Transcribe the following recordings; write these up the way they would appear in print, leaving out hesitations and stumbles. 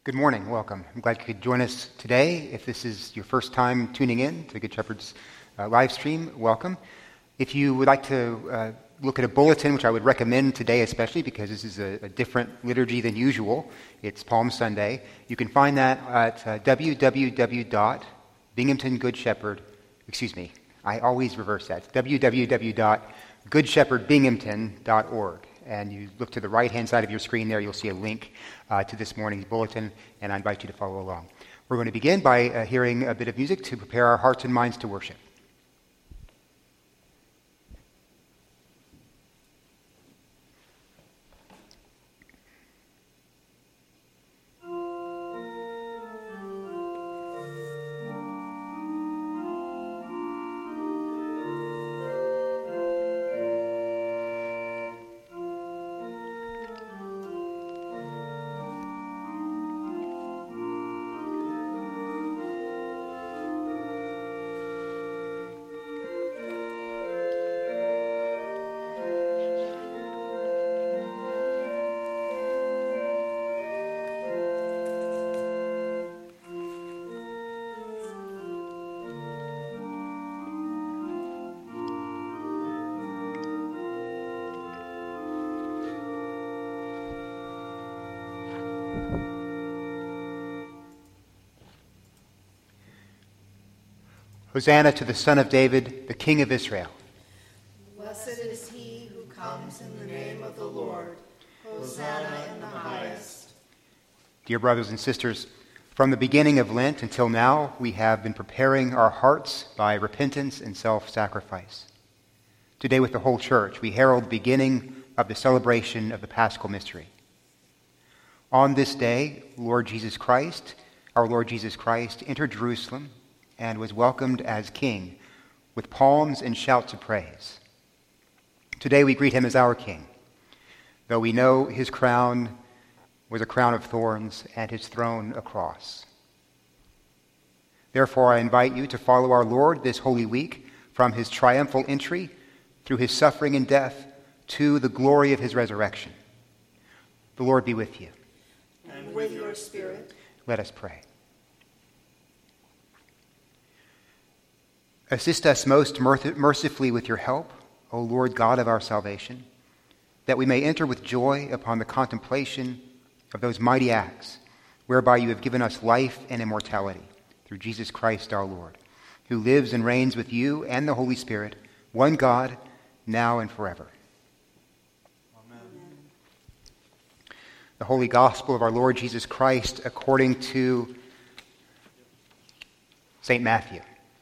Good morning. Welcome. I'm glad you could join us today. If this is your first time tuning in to Good Shepherd's live stream, welcome. If you would like to look at a bulletin, which I would recommend today especially because this is a different liturgy than usual, it's Palm Sunday, you can find that at www.binghamtongoodshepherd, I always reverse that, www.goodshepherdbinghamton.org. And you look to the right-hand side of your screen there, you'll see a link to this morning's bulletin, and I invite you to follow along. We're going to begin by hearing a bit of music to prepare our hearts and minds to worship. Hosanna to the Son of David, the King of Israel. Blessed is he who comes in the name of the Lord. Hosanna in the highest. Dear brothers and sisters, from the beginning of Lent until now, we have been preparing our hearts by repentance and self-sacrifice. Today with the whole church, we herald the beginning of the celebration of the Paschal Mystery. On this day, our Lord Jesus Christ, entered Jerusalem and was welcomed as King with palms and shouts of praise. Today we greet him as our King, though we know his crown was a crown of thorns and his throne a cross. Therefore I invite you to follow our Lord this Holy Week from his triumphal entry through his suffering and death to the glory of his resurrection. The Lord be with you. And with your spirit. Let us pray. Assist us most mercifully with your help, O Lord God of our salvation, that we may enter with joy upon the contemplation of those mighty acts whereby you have given us life and immortality through Jesus Christ our Lord, who lives and reigns with you and the Holy Spirit, one God, now and forever. Amen. The Holy Gospel of our Lord Jesus Christ according to St. Matthew.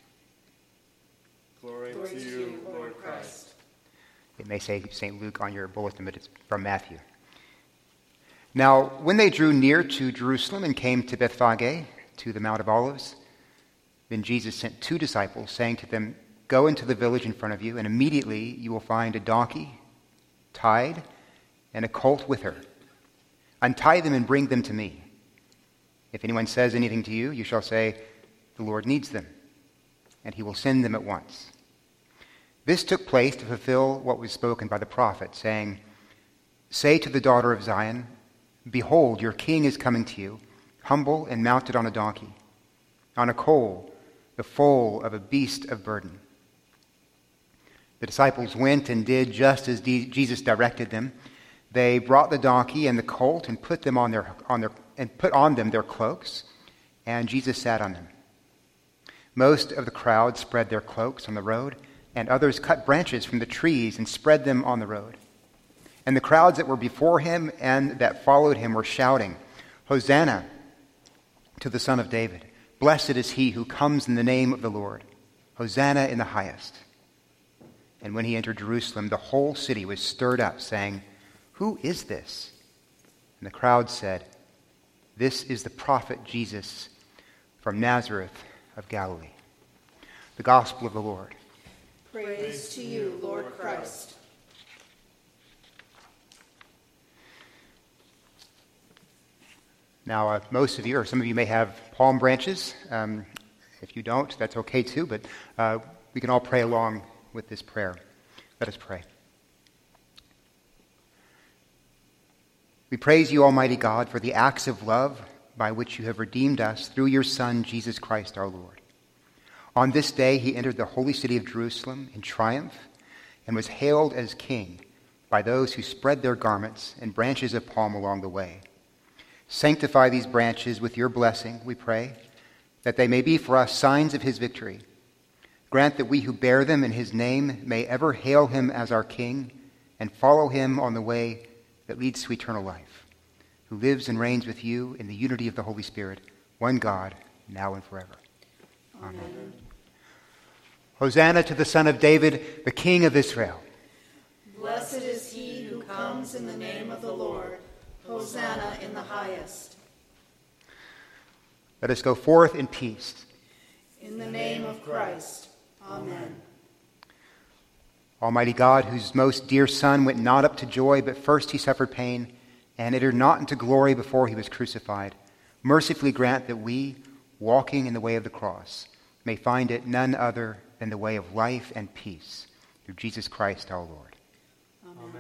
Glory to you, Lord Christ. It may say St. Luke on your bulletin, but it's from Matthew. Now, when they drew near to Jerusalem and came to Bethphage, to the Mount of Olives, then Jesus sent 2 disciples, saying to them, "Go into the village in front of you, and immediately you will find a donkey tied and a colt with her. Untie them and bring them to me. If anyone says anything to you, you shall say, 'The Lord needs them,' and he will send them at once." This took place to fulfill what was spoken by the prophet, saying, "Say to the daughter of Zion, behold, your king is coming to you, humble and mounted on a donkey, on a colt, the foal of a beast of burden." The disciples went and did just as Jesus directed them. They brought the donkey and the colt and put on them their cloaks, and Jesus sat on them. Most of the crowd spread their cloaks on the road, and others cut branches from the trees and spread them on the road. And the crowds that were before him and that followed him were shouting, "Hosanna to the Son of David. Blessed is he who comes in the name of the Lord. Hosanna in the highest." And when he entered Jerusalem, the whole city was stirred up, saying, "Who is this?" And the crowd said, "This is the prophet Jesus from Nazareth of Galilee." The Gospel of the Lord. Praise to you, Lord Christ. Now, most of you, or some of you may have palm branches. If you don't, that's okay too, but we can all pray along with this prayer. Let us pray. We praise you, Almighty God, for the acts of love by which you have redeemed us through your Son, Jesus Christ our Lord. On this day he entered the holy city of Jerusalem in triumph and was hailed as king by those who spread their garments and branches of palm along the way. Sanctify these branches with your blessing, we pray, that they may be for us signs of his victory. Grant that we who bear them in his name may ever hail him as our King and follow him on the way that leads to eternal life, who lives and reigns with you in the unity of the Holy Spirit, one God, now and forever. Amen. Hosanna to the Son of David, the King of Israel. Blessed is he who comes in the name of the Lord. Hosanna in the highest. Let us go forth in peace. In the name of Christ. Amen. Almighty God, whose most dear Son went not up to joy, but first he suffered pain, and entered not into glory before he was crucified, mercifully grant that we, walking in the way of the cross, may find it none other than the way of life and peace, through Jesus Christ our Lord. Amen.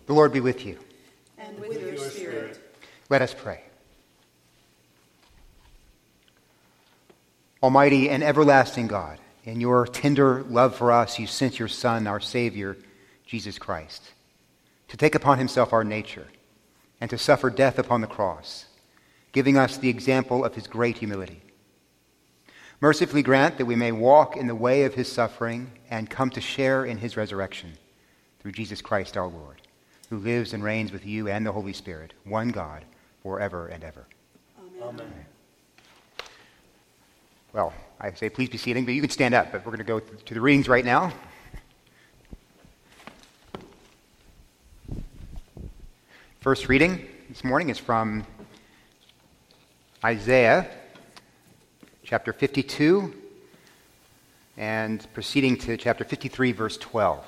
The Lord be with you. And with your spirit. Let us pray. Almighty and everlasting God, in your tender love for us, you sent your Son, our Savior, Jesus Christ, to take upon himself our nature and to suffer death upon the cross, giving us the example of his great humility. Mercifully grant that we may walk in the way of his suffering and come to share in his resurrection through Jesus Christ our Lord, who lives and reigns with you and the Holy Spirit, one God, forever and ever. Amen. Well, I say please be seated, but you can stand up. But we're going to go to the readings right now. First reading this morning is from Isaiah chapter 52 and proceeding to chapter 53, verse 12.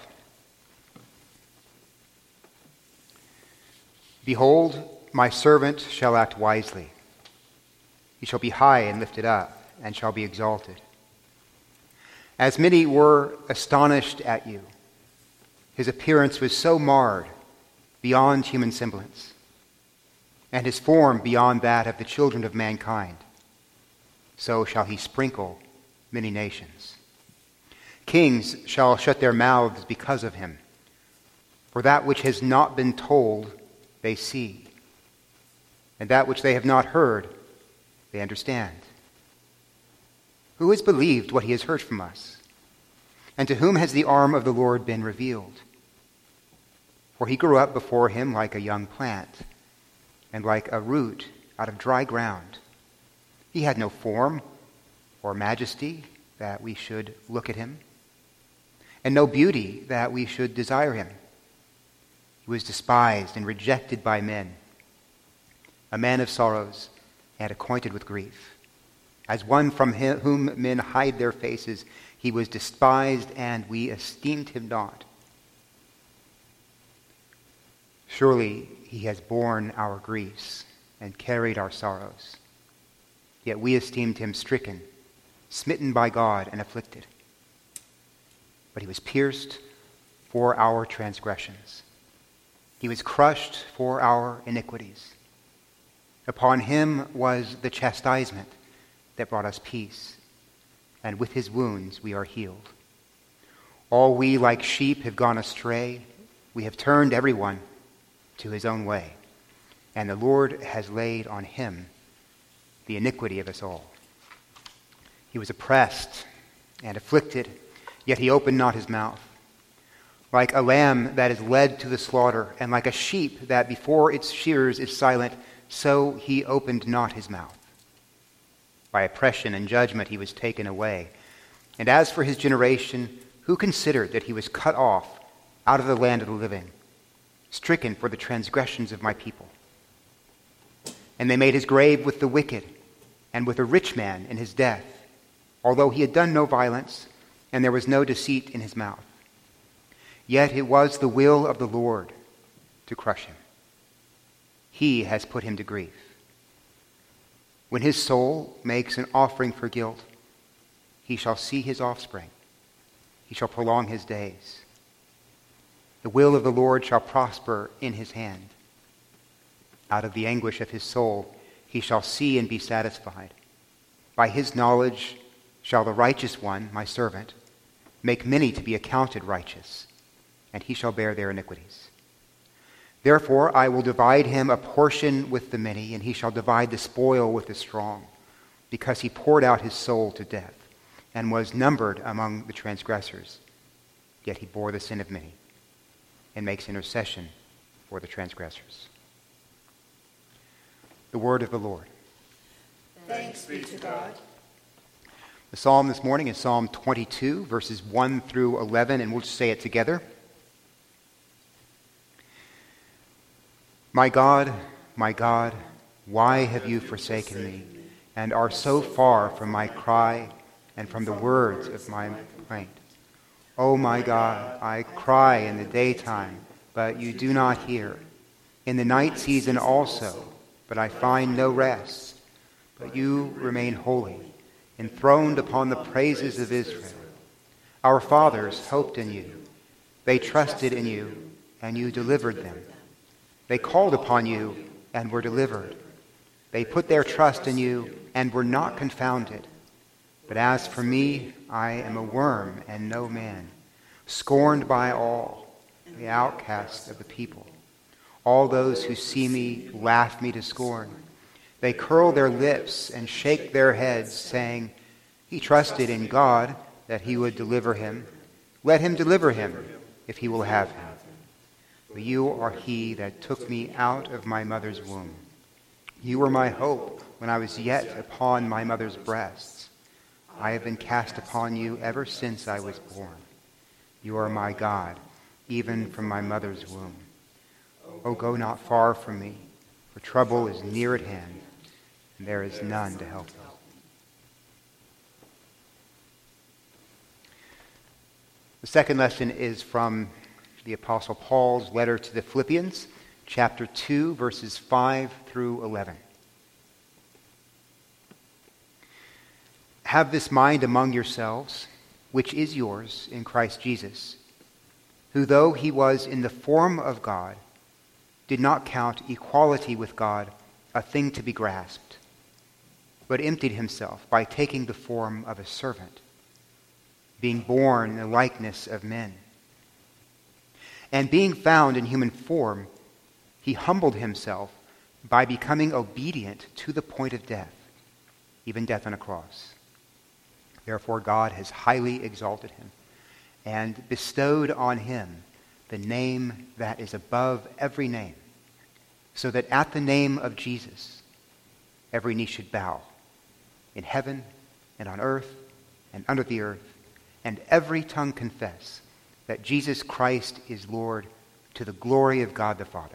Behold, my servant shall act wisely. He shall be high and lifted up, and shall be exalted. As many were astonished at you, his appearance was so marred beyond human semblance, and his form beyond that of the children of mankind. So shall he sprinkle many nations. Kings shall shut their mouths because of him, for that which has not been told they see, and that which they have not heard they understand. Who has believed what he has heard from us? And to whom has the arm of the Lord been revealed? For he grew up before him like a young plant, and like a root out of dry ground. He had no form or majesty that we should look at him, and no beauty that we should desire him. He was despised and rejected by men, a man of sorrows and acquainted with grief. As one from whom men hide their faces, he was despised, and we esteemed him not. Surely he has borne our griefs and carried our sorrows. Yet we esteemed him stricken, smitten by God, and afflicted. But he was pierced for our transgressions. He was crushed for our iniquities. Upon him was the chastisement that brought us peace, and with his wounds we are healed. All we like sheep have gone astray. We have turned everyone to his own way, and the Lord has laid on him the iniquity of us all. He was oppressed and afflicted, yet he opened not his mouth. Like a lamb that is led to the slaughter, and like a sheep that before its shearers is silent, so he opened not his mouth. By oppression and judgment he was taken away. And as for his generation, who considered that he was cut off out of the land of the living, stricken for the transgressions of my people? And they made his grave with the wicked, and with a rich man in his death, although he had done no violence, and there was no deceit in his mouth. Yet it was the will of the Lord to crush him. He has put him to grief. When his soul makes an offering for guilt, he shall see his offspring. He shall prolong his days. The will of the Lord shall prosper in his hand. Out of the anguish of his soul he shall see and be satisfied. By his knowledge shall the righteous one, my servant, make many to be accounted righteous, and he shall bear their iniquities. Therefore I will divide him a portion with the many, and he shall divide the spoil with the strong, because he poured out his soul to death, and was numbered among the transgressors. Yet he bore the sin of many, and makes intercession for the transgressors. The word of the Lord. Thanks be to God. The psalm this morning is Psalm 22, verses 1 through 11, and we'll just say it together. My God, why have you forsaken me, and are so far from my cry and from the words of my complaint? O my God, I cry in the daytime, but you do not hear. In the night season also, but I find no rest. But you remain holy, enthroned upon the praises of Israel. Our fathers hoped in you. They trusted in you and you delivered them. They called upon you and were delivered. They put their trust in you and were not confounded. But as for me, I am a worm and no man, scorned by all, the outcast of the people. All those who see me laugh me to scorn. They curl their lips and shake their heads, saying, he trusted in God that he would deliver him. Let him deliver him, if he will have him. But you are he that took me out of my mother's womb. You were my hope when I was yet upon my mother's breasts. I have been cast upon you ever since I was born. You are my God, even from my mother's womb. Oh, go not far from me, for trouble is near at hand, and there is none to help me. The second lesson is from the Apostle Paul's letter to the Philippians, chapter 2, verses 5 through 11. Have this mind among yourselves, which is yours in Christ Jesus, who though he was in the form of God, did not count equality with God a thing to be grasped, but emptied himself by taking the form of a servant, being born in the likeness of men. And being found in human form, he humbled himself by becoming obedient to the point of death, even death on a cross. Therefore God has highly exalted him and bestowed on him the name that is above every name, so that at the name of Jesus every knee should bow, in heaven and on earth and under the earth, and every tongue confess that Jesus Christ is Lord, to the glory of God the Father.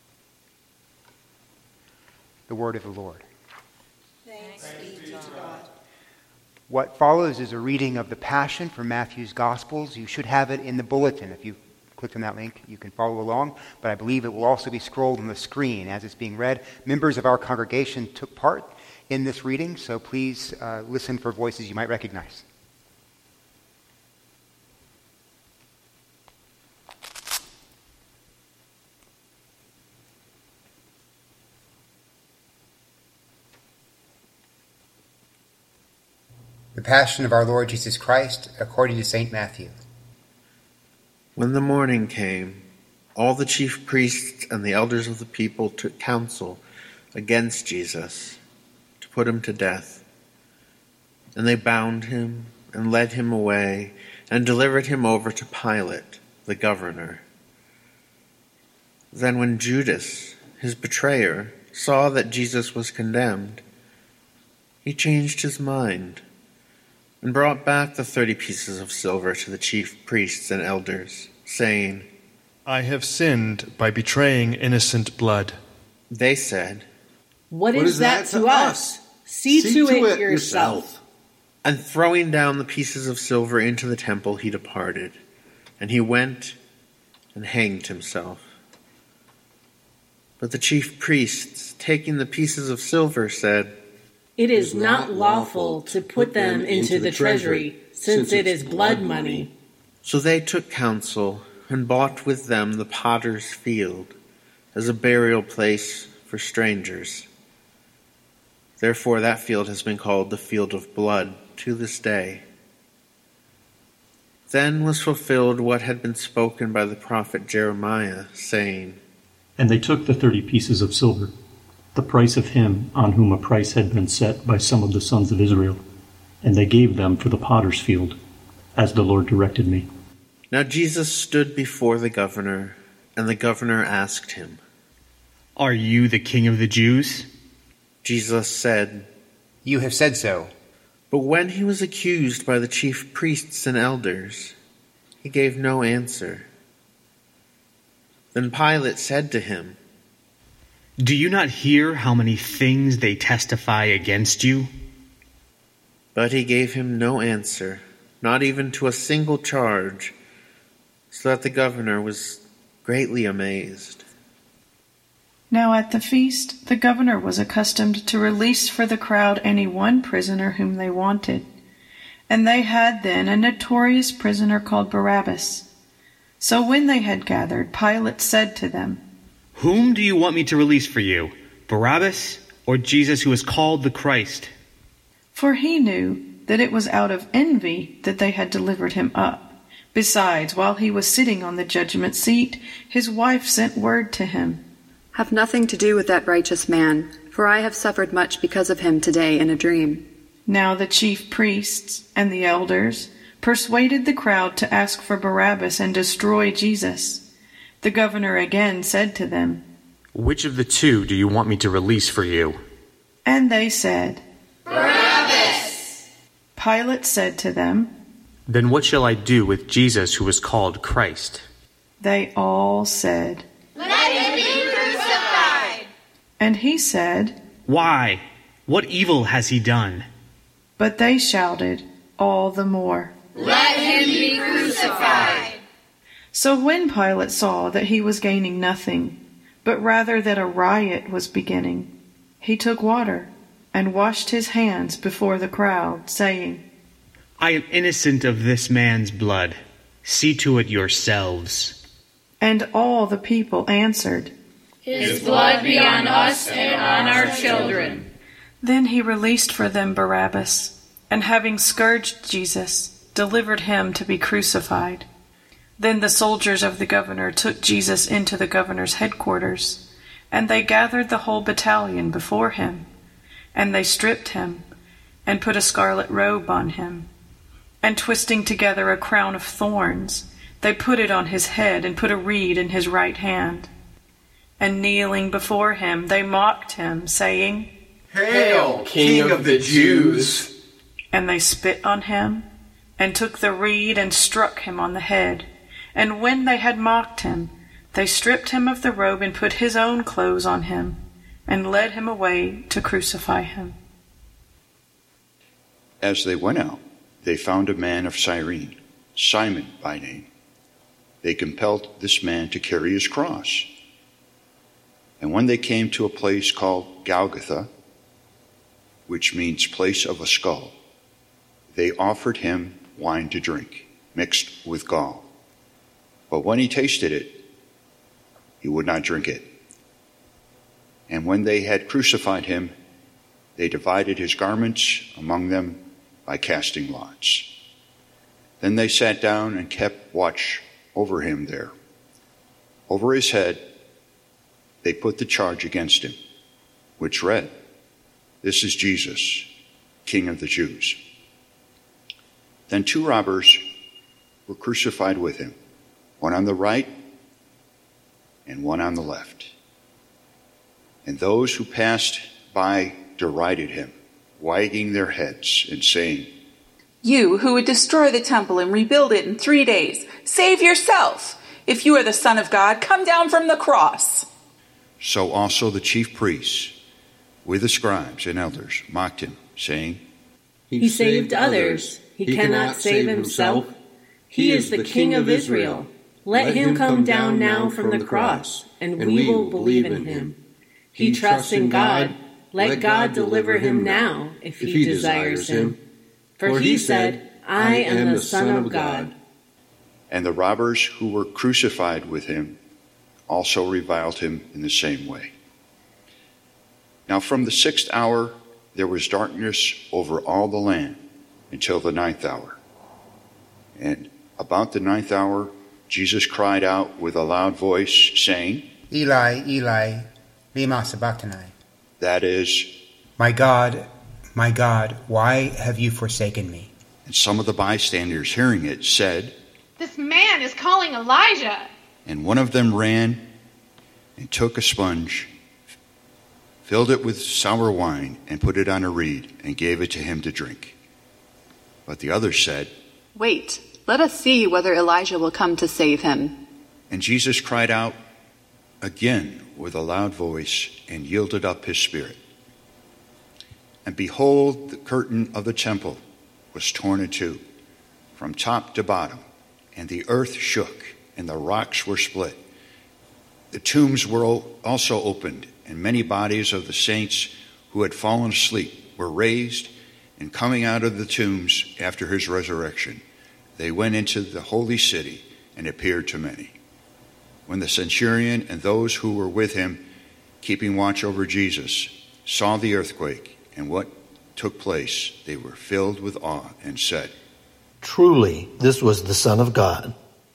The word of the Lord. Thanks be to God. What follows is a reading of the Passion from Matthew's Gospels. You should have it in the bulletin. If you clicked on that link, you can follow along, but I believe it will also be scrolled on the screen as it's being read. Members of our congregation took part in this reading, so please listen for voices you might recognize. The Passion of our Lord Jesus Christ according to St. Matthew. When the morning came, all the chief priests and the elders of the people took counsel against Jesus to put him to death. And they bound him and led him away and delivered him over to Pilate, the governor. Then when Judas, his betrayer, saw that Jesus was condemned, he changed his mind and brought back the 30 pieces of silver to the chief priests and elders, saying, I have sinned by betraying innocent blood. They said, What is that to us? See to it yourself. And throwing down the pieces of silver into the temple, he departed, and he went and hanged himself. But the chief priests, taking the pieces of silver, said, It is not lawful to put them into the treasury, since it is blood money. So they took counsel and bought with them the potter's field as a burial place for strangers. Therefore that field has been called the field of blood to this day. Then was fulfilled what had been spoken by the prophet Jeremiah, saying, And they took the 30 pieces of silver, the price of him on whom a price had been set by some of the sons of Israel, and they gave them for the potter's field, as the Lord directed me. Now Jesus stood before the governor, and the governor asked him, Are you the king of the Jews? Jesus said, You have said so. But when he was accused by the chief priests and elders, he gave no answer. Then Pilate said to him, Do you not hear how many things they testify against you? But he gave him no answer, not even to a single charge, so that the governor was greatly amazed. Now at the feast, the governor was accustomed to release for the crowd any one prisoner whom they wanted. And they had then a notorious prisoner called Barabbas. So when they had gathered, Pilate said to them, "Whom do you want me to release for you, Barabbas or Jesus who is called the Christ?" For he knew that it was out of envy that they had delivered him up. Besides, while he was sitting on the judgment seat, his wife sent word to him, "Have nothing to do with that righteous man, for I have suffered much because of him today in a dream." Now the chief priests and the elders persuaded the crowd to ask for Barabbas and destroy Jesus. The governor again said to them, "Which of the two do you want me to release for you?" And they said, Barabbas! Pilate said to them, "Then what shall I do with Jesus who is called Christ?" They all said, Let him be crucified! And he said, "Why? What evil has he done?" But they shouted all the more, Let him be crucified! So when Pilate saw that he was gaining nothing, but rather that a riot was beginning, he took water and washed his hands before the crowd, saying, "I am innocent of this man's blood. See to it yourselves." And all the people answered, His blood be on us and on our children. Then he released for them Barabbas, and having scourged Jesus, delivered him to be crucified. Then the soldiers of the governor took Jesus into the governor's headquarters, and they gathered the whole battalion before him. And they stripped him, and put a scarlet robe on him. And twisting together a crown of thorns, they put it on his head, and put a reed in his right hand. And kneeling before him, they mocked him, saying, Hail, King of the Jews! And they spit on him, and took the reed and struck him on the head. And when they had mocked him, they stripped him of the robe and put his own clothes on him, and led him away to crucify him. As they went out, they found a man of Cyrene, Simon by name. They compelled this man to carry his cross. And when they came to a place called Golgotha, which means place of a skull, they offered him wine to drink, mixed with gall. But when he tasted it, he would not drink it. And when they had crucified him, they divided his garments among them by casting lots. Then they sat down and kept watch over him there. Over his head, they put the charge against him, which read, "This is Jesus, King of the Jews." Then two robbers were crucified with him, one on the right and one on the left. And those who passed by derided him, wagging their heads and saying, "You who would destroy the temple and rebuild it in 3 days, save yourself. If you are the Son of God, come down from the cross." So also the chief priests, with the scribes and elders, mocked him, saying, He saved others. He cannot save himself. He is the King of Israel. Let him come down now from the cross, and we will believe in him. He trusts in God. Let God deliver him now, if he desires him. For he said, I am the Son of God. And the robbers who were crucified with him also reviled him in the same way. Now from the 6th hour there was darkness over all the land until the 9th hour. And about the 9th hour, Jesus cried out with a loud voice, saying, Eli, Eli, lema sabachthani. That is, my God, why have you forsaken me? And some of the bystanders hearing it said, This man is calling Elijah. And one of them ran and took a sponge, filled it with sour wine, and put it on a reed, and gave it to him to drink. But the other said, Wait, let us see whether Elijah will come to save him. And Jesus cried out again with a loud voice, and yielded up his spirit. And behold, the curtain of the temple was torn in two, from top to bottom, and the earth shook, and the rocks were split. The tombs were also opened, and many bodies of the saints who had fallen asleep were raised, and coming out of the tombs after his resurrection, they went into the holy city and appeared to many. When the centurion and those who were with him, keeping watch over Jesus, saw the earthquake and what took place, they were filled with awe and said, "Truly, this was the Son of God."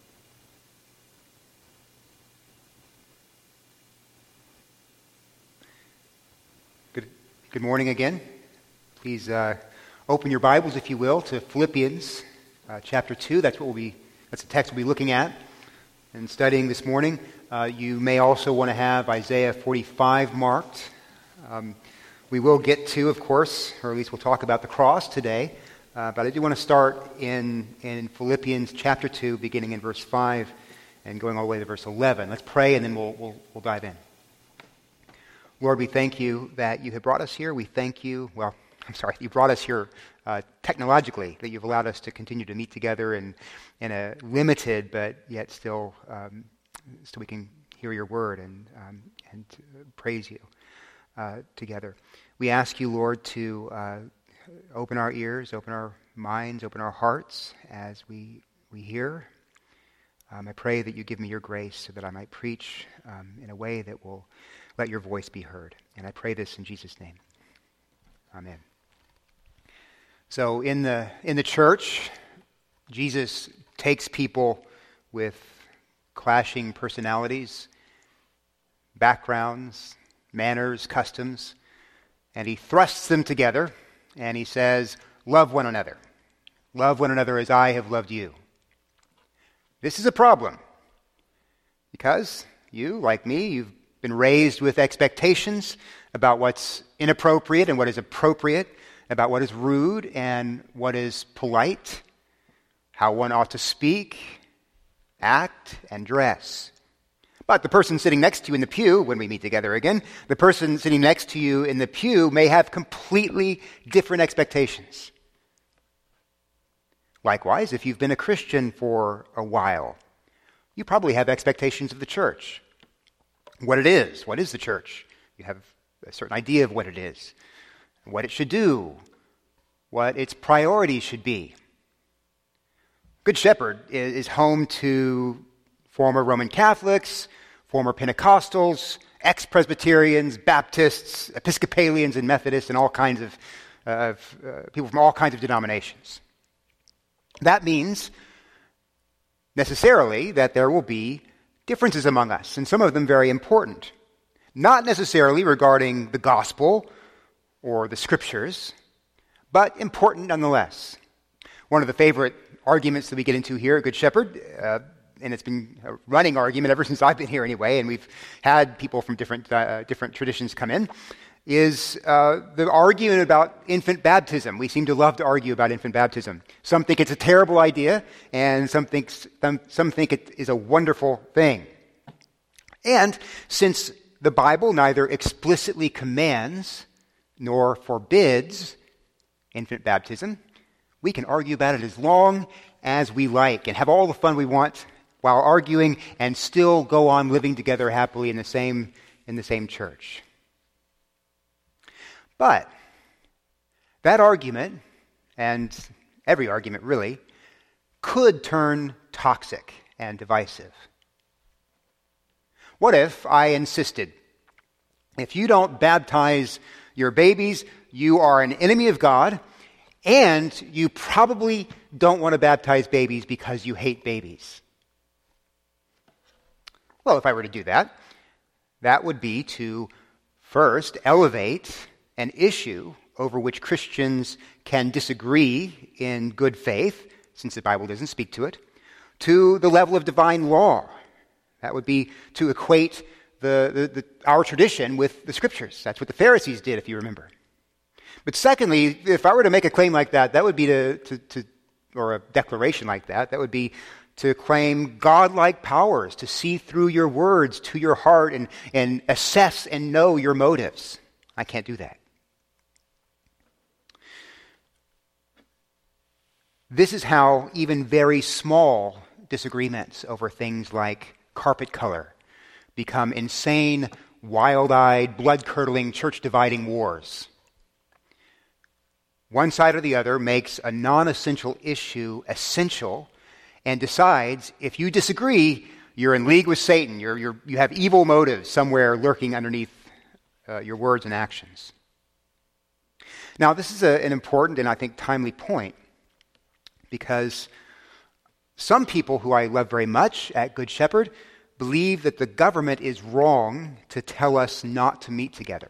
Good morning again. Please open your Bibles, if you will, to Philippians chapter 2. That's the text we'll be looking at and studying this morning. You may also want to have Isaiah 45 marked. We will get to, of course, or at least we'll talk about the cross today. But I do want to start in Philippians chapter 2, beginning in verse 5 and going all the way to verse 11. Let's pray and then we'll dive in. Lord, we thank you that you have brought us here. We thank you, you brought us here technologically, that you've allowed us to continue to meet together in a limited but yet still so we can hear your word and praise you together. We ask you, Lord, to open our ears, open our minds, open our hearts as we hear. I pray that you give me your grace so that I might preach in a way that will let your voice be heard. And I pray this in Jesus' name. Amen. So in the church, Jesus takes people with clashing personalities, backgrounds, manners, customs, and he thrusts them together and he says, "Love one another. Love one another as I have loved you." This is a problem because you, like me, you've been raised with expectations about what's inappropriate and what is appropriate, about what is rude and what is polite, how one ought to speak, act, and dress. But the person sitting next to you in the pew, when we meet together again, the person sitting next to you in the pew may have completely different expectations. Likewise, if you've been a Christian for a while, you probably have expectations of the church. What it is. What is the church? You have a certain idea of what it is, what it should do, what its priorities should be. Good Shepherd is home to former Roman Catholics, former Pentecostals, ex-Presbyterians, Baptists, Episcopalians, and Methodists, and all kinds of people from all kinds of denominations. That means necessarily that there will be differences among us, and some of them very important. Not necessarily regarding the gospel or the scriptures, but important nonetheless. One of the favorite arguments that we get into here at Good Shepherd, and it's been a running argument ever since I've been here anyway, and we've had people from different traditions come in, is the argument about infant baptism. We seem to love to argue about infant baptism. Some think it's a terrible idea, and some think it is a wonderful thing. And since the Bible neither explicitly commands nor forbids infant baptism, we can argue about it as long as we like and have all the fun we want while arguing and still go on living together happily in the same church. But that argument, and every argument really, could turn toxic and divisive. What if I insisted, if you don't baptize your babies, you are an enemy of God, and you probably don't want to baptize babies because you hate babies? Well, if I were to do that, that would be to first elevate an issue over which Christians can disagree in good faith, since the Bible doesn't speak to it, to the level of divine law. That would be to equate our tradition with the Scriptures. That's what the Pharisees did, if you remember. But secondly, if I were to make a claim like that, that would be or a declaration like that would be to claim godlike powers, to see through your words to your heart and assess and know your motives. I can't do that. This is how even very small disagreements over things like carpet color become insane, wild-eyed, blood-curdling, church-dividing wars. One side or the other makes a non-essential issue essential and decides if you disagree, you're in league with Satan. You have evil motives somewhere lurking underneath your words and actions. Now, this is an important and I think timely point, because some people who I love very much at Good Shepherd believe that the government is wrong to tell us not to meet together.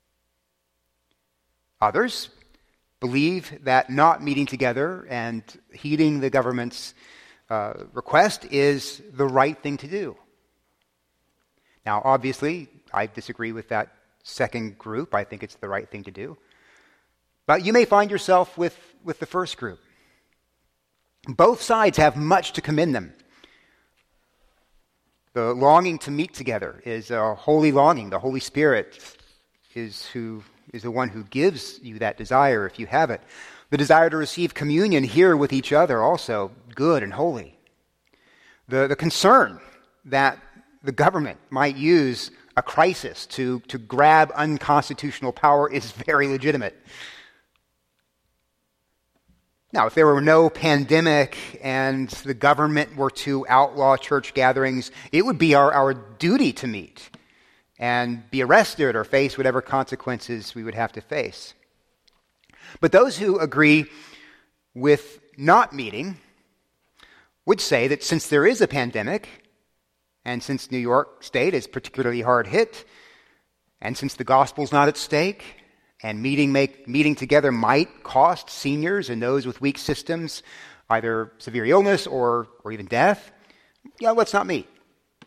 Others believe that not meeting together and heeding the government's request is the right thing to do. Now, obviously, I disagree with that second group. I think it's the right thing to do. But you may find yourself with the first group. Both sides have much to commend them. The longing to meet together is a holy longing. The Holy Spirit is the one who gives you that desire if you have it. The desire to receive communion here with each other, also good and holy. The concern that the government might use a crisis to grab unconstitutional power is very legitimate. Now, if there were no pandemic and the government were to outlaw church gatherings, it would be our duty to meet and be arrested or face whatever consequences we would have to face. But those who agree with not meeting would say that since there is a pandemic, and since New York State is particularly hard hit, and since the gospel's not at stake, and meeting together might cost seniors and those with weak systems either severe illness or even death, let's not meet.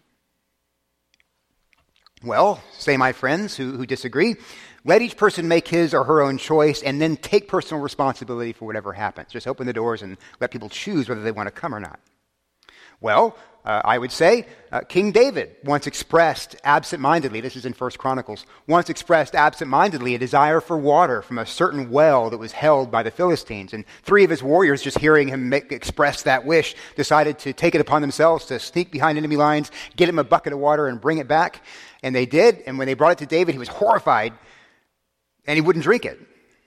Well, say my friends who disagree, let each person make his or her own choice and then take personal responsibility for whatever happens. Just open the doors and let people choose whether they want to come or not. Well, I would say King David once expressed absent-mindedly, this is in 1 Chronicles, once expressed absent-mindedly a desire for water from a certain well that was held by the Philistines. And 3 of his warriors, just hearing him express that wish, decided to take it upon themselves to sneak behind enemy lines, get him a bucket of water and bring it back. And they did, and when they brought it to David, he was horrified, and he wouldn't drink it.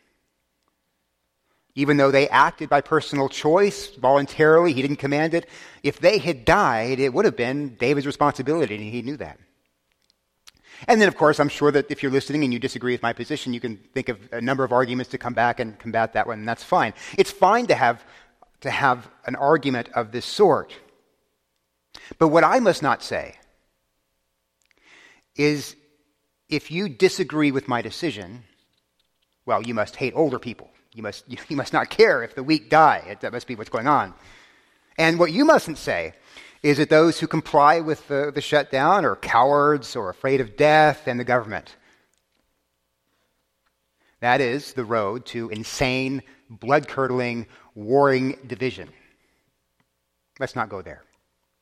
Even though they acted by personal choice, voluntarily, he didn't command it. If they had died, it would have been David's responsibility, and he knew that. And then, of course, I'm sure that if you're listening and you disagree with my position, you can think of a number of arguments to come back and combat that one, and that's fine. It's fine to have an argument of this sort. But what I must not say is, if you disagree with my decision, well, you must hate older people. You must not care if the weak die. That must be what's going on. And what you mustn't say is that those who comply with the shutdown are cowards or afraid of death and the government. That is the road to insane, blood-curdling, warring division. Let's not go there.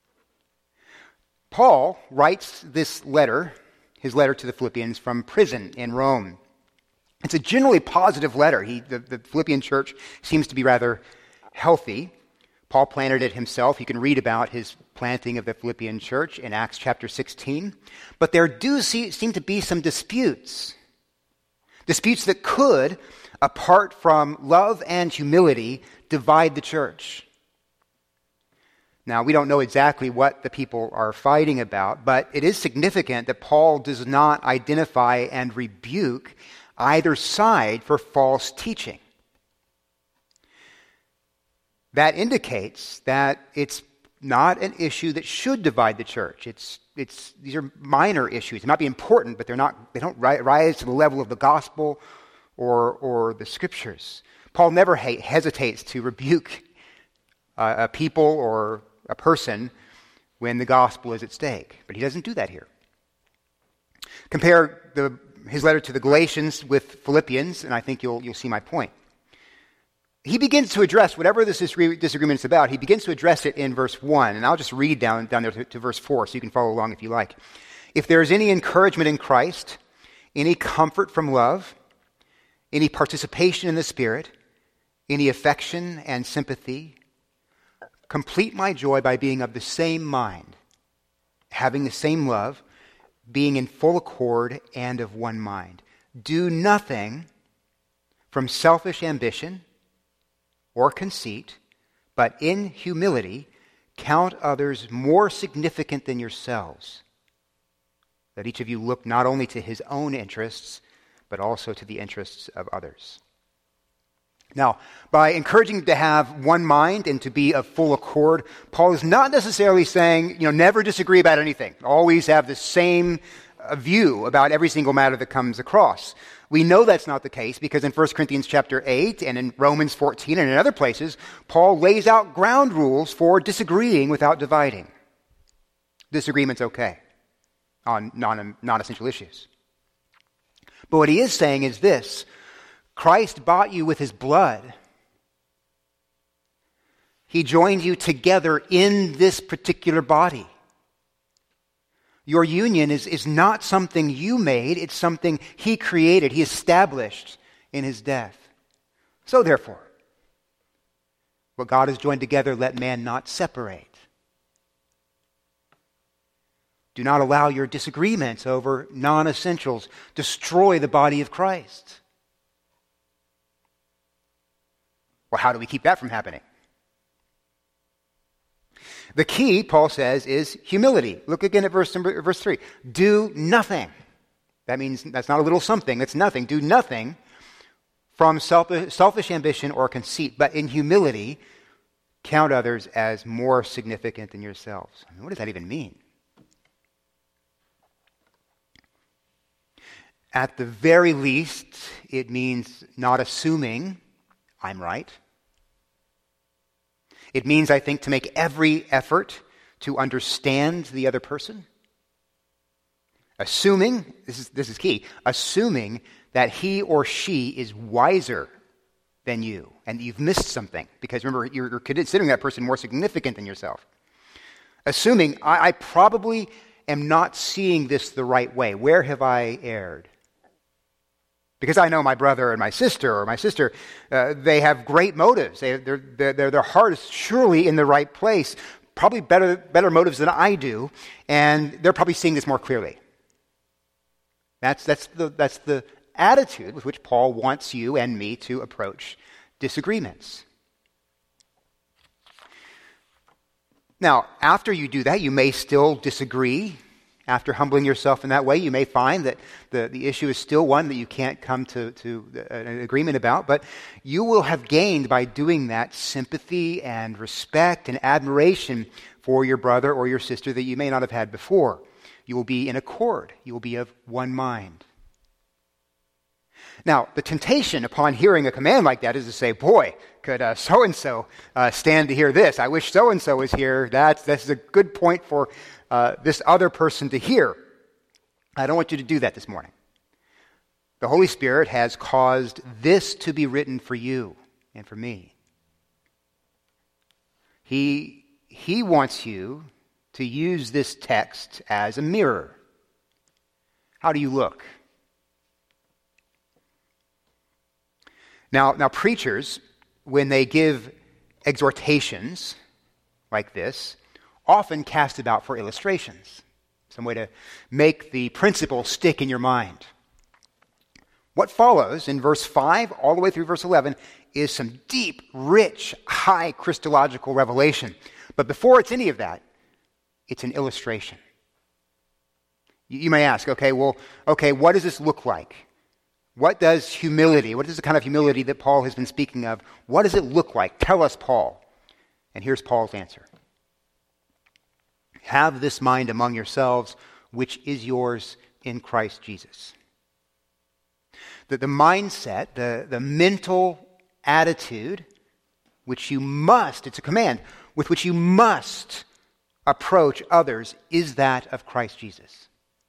Paul writes this letter, his letter to the Philippians, from prison in Rome. It's a generally positive letter. The Philippian church seems to be rather healthy. Paul planted it himself. You can read about his planting of the Philippian church in Acts chapter 16. But there do seem to be some disputes. Disputes that could, apart from love and humility, divide the church. Now, we don't know exactly what the people are fighting about, but it is significant that Paul does not identify and rebuke either side for false teaching. That indicates that it's not an issue that should divide the church. These are minor issues. They might be important, but they don't rise to the level of the gospel or the scriptures. Paul never hesitates to rebuke a people or a person when the gospel is at stake, but he doesn't do that here. Compare his letter to the Galatians with Philippians, and I think you'll see my point. He begins to address whatever this disagreement is about. He begins to address it in verse 1, and I'll just read down there to verse 4 so you can follow along if you like. If there is any encouragement in Christ, any comfort from love, any participation in the Spirit, any affection and sympathy, complete my joy by being of the same mind, having the same love, being in full accord and of one mind. Do nothing from selfish ambition or conceit, but in humility count others more significant than yourselves. That each of you look not only to his own interests, but also to the interests of others. Now, by encouraging to have one mind and to be of full accord, Paul is not necessarily saying, never disagree about anything. Always have the same view about every single matter that comes across. We know that's not the case because in 1 Corinthians chapter 8 and in Romans 14 and in other places, Paul lays out ground rules for disagreeing without dividing. Disagreement's okay on non-essential issues. But what he is saying is this: Christ bought you with his blood. He joined you together in this particular body. Your union is not something you made, it's something he created, he established in his death. So therefore, what God has joined together, let man not separate. Do not allow your disagreements over non-essentials destroy the body of Christ. Well, how do we keep that from happening? The key, Paul says, is humility. Look again at verse 3. Do nothing. That means that's not a little something, it's nothing. Do nothing from selfish ambition or conceit, but in humility, count others as more significant than yourselves. I mean, what does that even mean? At the very least, it means not assuming I'm right. It means, I think, to make every effort to understand the other person. Assuming, this is key, assuming that he or she is wiser than you and you've missed something. Because remember, you're considering that person more significant than yourself. Assuming, I probably am not seeing this the right way. Where have I erred? Because I know my brother and my sister, they have great motives. Their heart is surely in the right place, probably better motives than I do, and they're probably seeing this more clearly. That's the attitude with which Paul wants you and me to approach disagreements. Now, after you do that, you may still disagree. After humbling yourself in that way, you may find that the issue is still one that you can't come to an agreement about, but you will have gained by doing that sympathy and respect and admiration for your brother or your sister that you may not have had before. You will be in accord. You will be of one mind. Now, the temptation upon hearing a command like that is to say, boy, could so-and-so stand to hear this? I wish so-and-so was here. That's a good point for this other person to hear. I don't want you to do that this morning. The Holy Spirit has caused this to be written for you and for me. He wants you to use this text as a mirror. How do you look? Now preachers, when they give exhortations like this, often cast about for illustrations, some way to make the principle stick in your mind. What follows in verse 5 all the way through verse 11 is some deep, rich, high Christological revelation. But before it's any of that, it's an illustration. You may ask, what does this look like? What is the kind of humility that Paul has been speaking of? What does it look like? Tell us, Paul. And here's Paul's answer. Have this mind among yourselves, which is yours in Christ Jesus. The mindset, the mental attitude, which you must, it's a command, with which you must approach others, is that of Christ Jesus.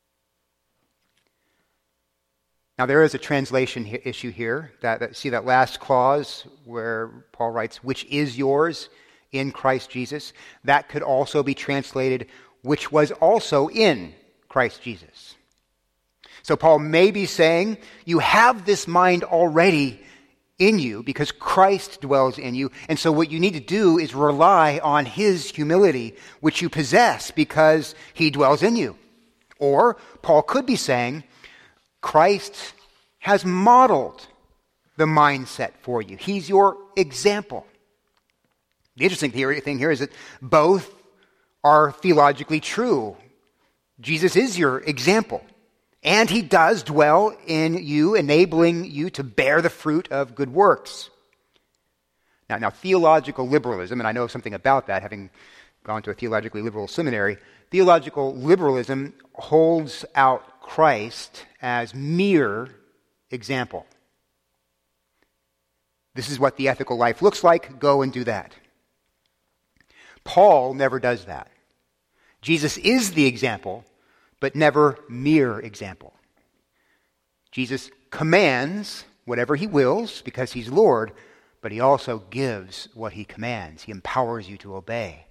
Now, there is a translation issue here. See that last clause where Paul writes, which is yours in Christ Jesus? That could also be translated, which was also in Christ Jesus. So Paul may be saying, you have this mind already in you because Christ dwells in you. And so what you need to do is rely on his humility, which you possess because he dwells in you. Or Paul could be saying, Christ has modeled the mindset for you. He's your example. The interesting thing here is that both are theologically true. Jesus is your example, and he does dwell in you, enabling you to bear the fruit of good works. Now, theological liberalism, and I know something about that, having gone to a theologically liberal seminary, theological liberalism holds out Christ as mere example. This is what the ethical life looks like. Go and do that. Paul never does that. Jesus is the example, but never mere example. Jesus commands whatever he wills because he's Lord, but he also gives what he commands. He empowers you to obey.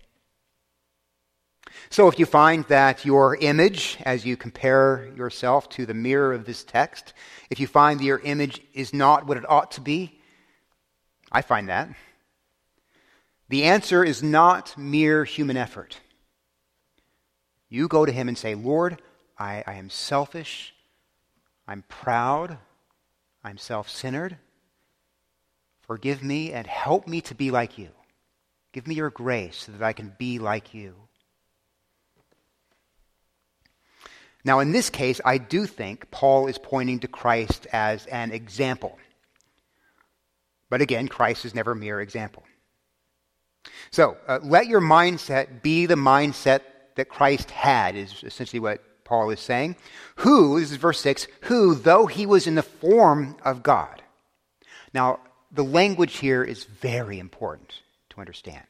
So if you find that your image, as you compare yourself to the mirror of this text, if you find that your image is not what it ought to be, I find that, the answer is not mere human effort. You go to him and say, Lord, I am selfish, I'm proud, I'm self-centered. Forgive me and help me to be like you. Give me your grace so that I can be like you. Now, in this case, I do think Paul is pointing to Christ as an example. But again, Christ is never a mere example. So, let your mindset be the mindset that Christ had, is essentially what Paul is saying. Who, this is verse 6, who, though he was in the form of God. Now, the language here is very important to understand.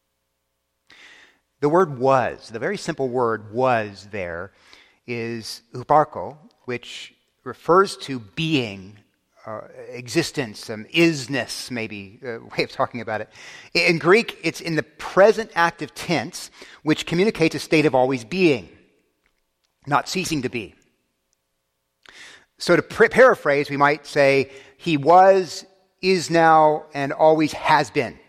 The word was, the very simple word was there, is huparko, which refers to being, existence, isness, maybe, way of talking about it. In Greek, it's in the present active tense, which communicates a state of always being, not ceasing to be. So to paraphrase, we might say, he was, is now, and always has been.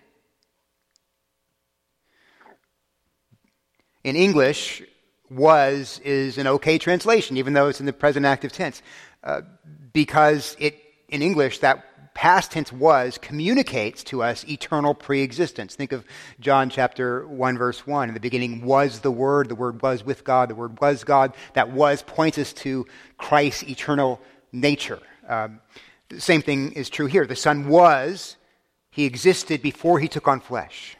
In English, was is an okay translation, even though it's in the present active tense, because in English, that past tense was communicates to us eternal preexistence. Think of John chapter 1, verse 1. In the beginning was the Word was with God, the Word was God. That was points us to Christ's eternal nature. The same thing is true here. The Son was, he existed before he took on flesh.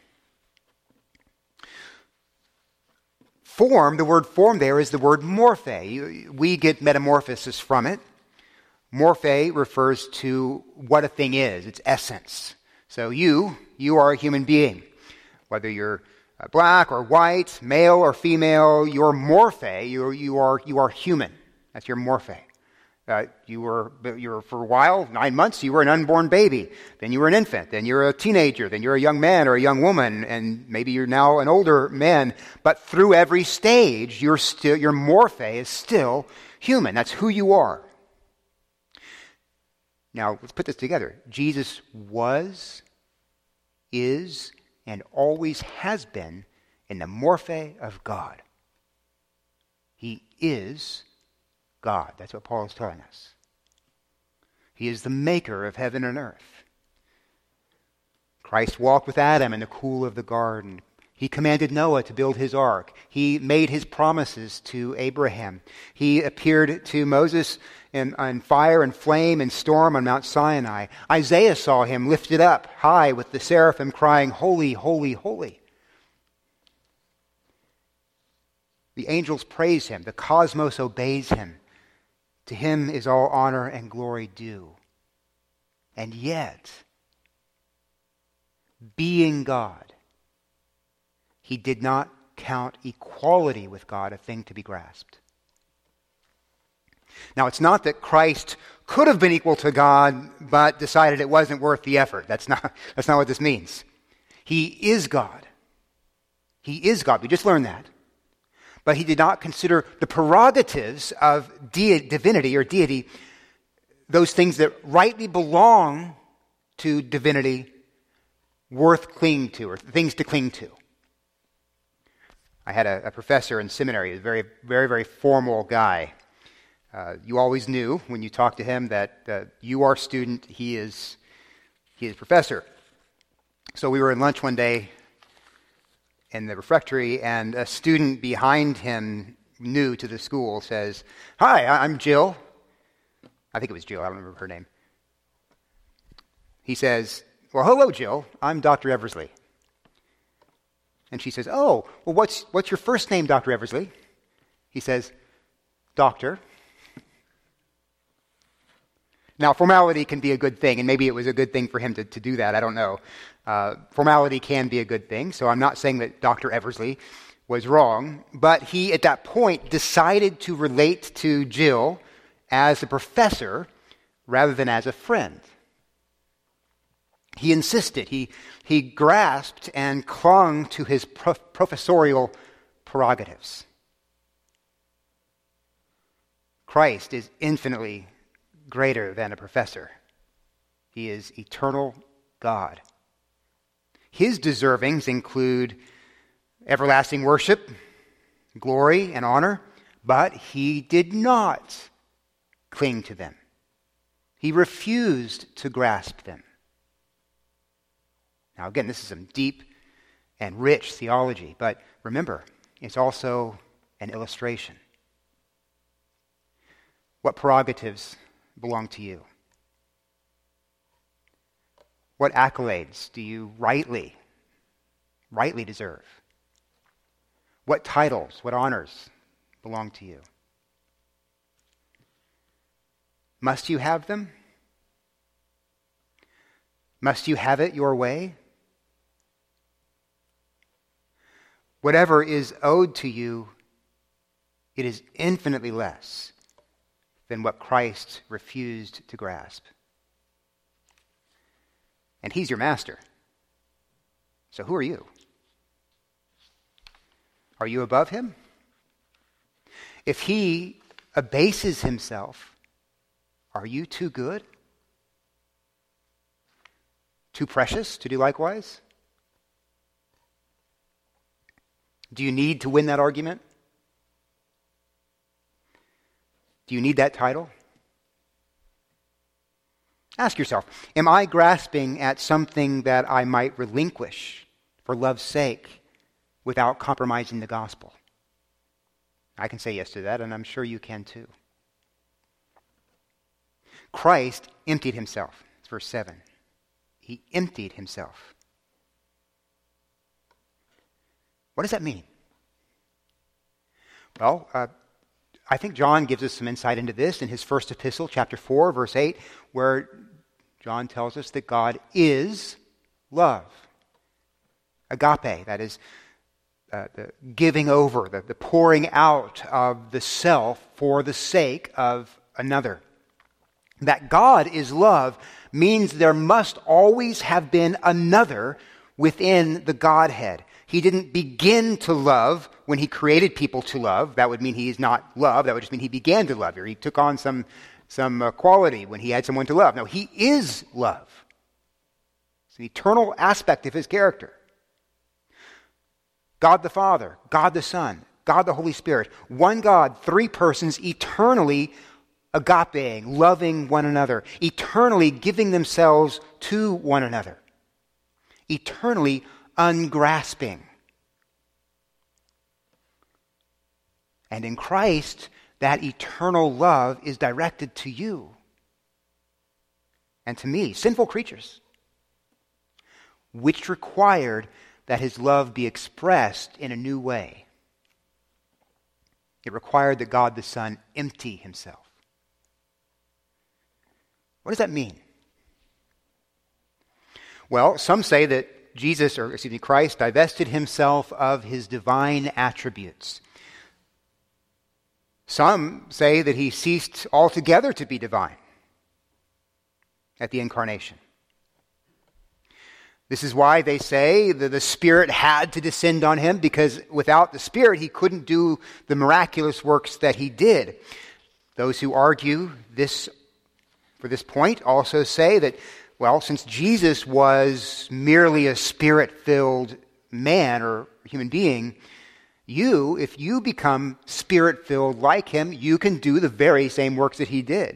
Form, the word form there is the word morphe. We get metamorphosis from it. Morphe refers to what a thing is, its essence. So you are a human being. Whether you're black or white, male or female, your morphe, you are human. That's your morphe. You were for a while, 9 months, you were an unborn baby. Then you were an infant. Then you're a teenager. Then you're a young man or a young woman. And maybe you're now an older man. But through every stage, your morphe is still human. That's who you are. Now, let's put this together. Jesus was, is, and always has been in the morphe of God. He is God. That's what Paul is telling us. He is the maker of heaven and earth. Christ walked with Adam in the cool of the garden. He commanded Noah to build his ark. He made his promises to Abraham. He appeared to Moses in fire and flame and storm on Mount Sinai. Isaiah saw him lifted up high with the seraphim crying, "Holy, holy, holy." The angels praise him. The cosmos obeys him. To him is all honor and glory due. And yet, being God, he did not count equality with God a thing to be grasped. Now, it's not that Christ could have been equal to God, but decided it wasn't worth the effort. That's not what this means. He is God. He is God. We just learned that. But he did not consider the prerogatives of divinity or deity, those things that rightly belong to divinity, worth clinging to, or things to cling to. I had a professor in seminary, a very, very, very formal guy. You always knew when you talked to him that you are student, he is professor. So we were in lunch one day, in the refectory, and a student behind him, new to the school, says, "Hi, I'm Jill." I think it was Jill. I don't remember her name. He says, "Well, hello, Jill. I'm Dr. Eversley." And she says, "Oh, well, what's your first name, Dr. Eversley?" He says, "Doctor." Now, formality can be a good thing, and maybe it was a good thing for him to do that. I don't know. Formality can be a good thing, so I'm not saying that Dr. Eversley was wrong, but he, at that point, decided to relate to Jill as a professor rather than as a friend. He insisted. He grasped and clung to his professorial prerogatives. Christ is infinitely greater than a professor. He is eternal God. His deservings include everlasting worship, glory, and honor, but he did not cling to them. He refused to grasp them. Now, again, this is some deep and rich theology, but remember, it's also an illustration. What prerogatives belong to you? What accolades do you rightly deserve? What titles, what honors belong to you? Must you have them? Must you have it your way? Whatever is owed to you, it is infinitely less than what Christ refused to grasp. And he's your master. So who are you? Are you above him? If he abases himself, are you too good? Too precious to do likewise? Do you need to win that argument? Do you need that title? Ask yourself, am I grasping at something that I might relinquish for love's sake without compromising the gospel? I can say yes to that, and I'm sure you can too. Christ emptied himself. It's verse 7. He emptied himself. What does that mean? Well, I think John gives us some insight into this in his first epistle, chapter 4, verse 8, where John tells us that God is love. Agape, that is the giving over, the pouring out of the self for the sake of another. That God is love means there must always have been another within the Godhead. He didn't begin to love when he created people to love. That would mean he is not love. That would just mean he began to love, or he took on some quality when he had someone to love. No, he is love. It's an eternal aspect of his character. God the Father, God the Son, God the Holy Spirit, one God, three persons, eternally agapeing, loving one another, eternally giving themselves to one another, eternally ungrasping. And in Christ, that eternal love is directed to you and to me, sinful creatures, which required that his love be expressed in a new way. It required that God the Son empty himself. What does that mean? Well, some say that Christ divested himself of his divine attributes. Some say that he ceased altogether to be divine at the incarnation. This is why they say that the Spirit had to descend on him, because without the Spirit he couldn't do the miraculous works that he did. Those who argue this for this point also say that, well, since Jesus was merely a Spirit-filled man or human being, if you become Spirit-filled like him, you can do the very same works that he did.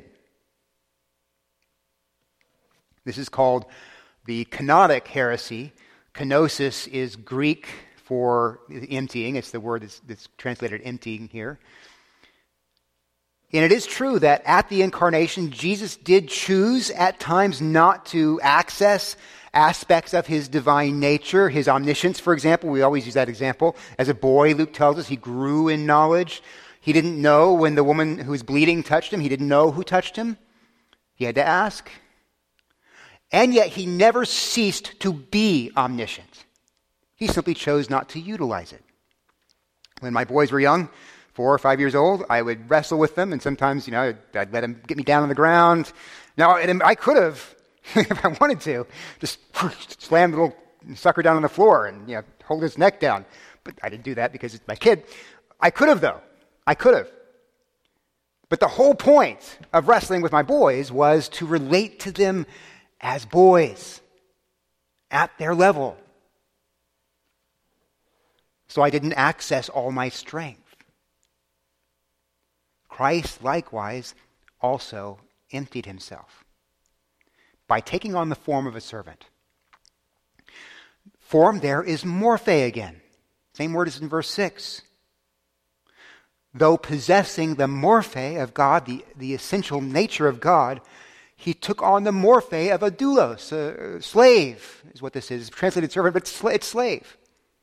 This is called the kenotic heresy. Kenosis is Greek for emptying. It's the word that's translated emptying here. And it is true that at the incarnation, Jesus did choose at times not to access aspects of his divine nature, his omniscience, for example. We always use that example. As a boy, Luke tells us, he grew in knowledge. He didn't know when the woman who was bleeding touched him. He didn't know who touched him. He had to ask. And yet he never ceased to be omniscient. He simply chose not to utilize it. When my boys were young, 4 or 5 years old, I would wrestle with them, and sometimes, I'd let them get me down on the ground. Now, I could have, if I wanted to, just slam the little sucker down on the floor and hold his neck down. But I didn't do that because it's my kid. I could have, though. I could have. But the whole point of wrestling with my boys was to relate to them as boys, at their level. So I didn't access all my strength. Christ, likewise, also emptied himself by taking on the form of a servant. Form there is morphe again. Same word as in verse 6. Though possessing the morphe of God, the essential nature of God, he took on the morphe of a doulos, a slave, is what this is. It's translated servant, but it's slave.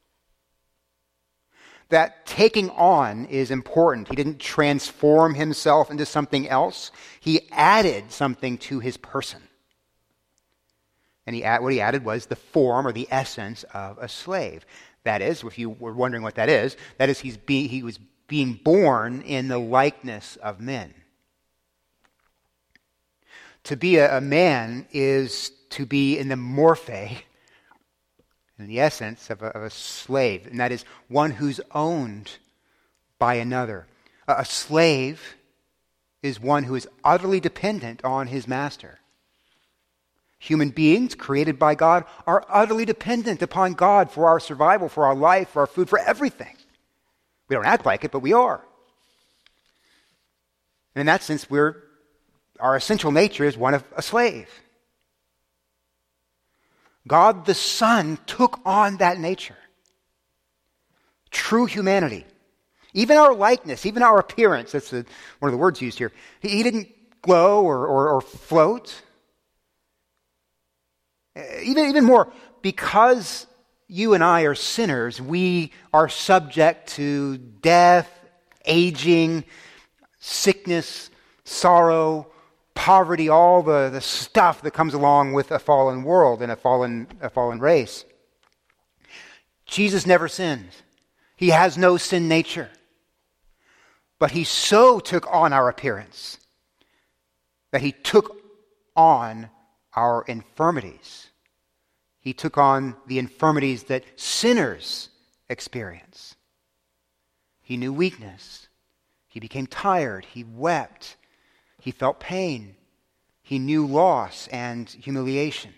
That taking on is important. He didn't transform himself into something else. He added something to his person. And what he added was the form or the essence of a slave. That is, if you were wondering what that is he was being born in the likeness of men. To be a man is to be in the morphe, in the essence of a slave, and that is one who's owned by another. A slave is one who is utterly dependent on his master. Human beings created by God are utterly dependent upon God for our survival, for our life, for our food, for everything. We don't act like it, but we are. And in that sense, our essential nature is one of a slave. God the Son took on that nature. True humanity. Even our likeness, even our appearance, that's one of the words used here. He didn't glow or float. Even more, because you and I are sinners, we are subject to death, aging, sickness, sorrow, poverty, all the stuff that comes along with a fallen world and a fallen race. Jesus never sinned. He has no sin nature. But he so took on our appearance that he took on our infirmities. He took on the infirmities that sinners experience. He knew weakness. He became tired. He wept. He felt pain. He knew loss and humiliation.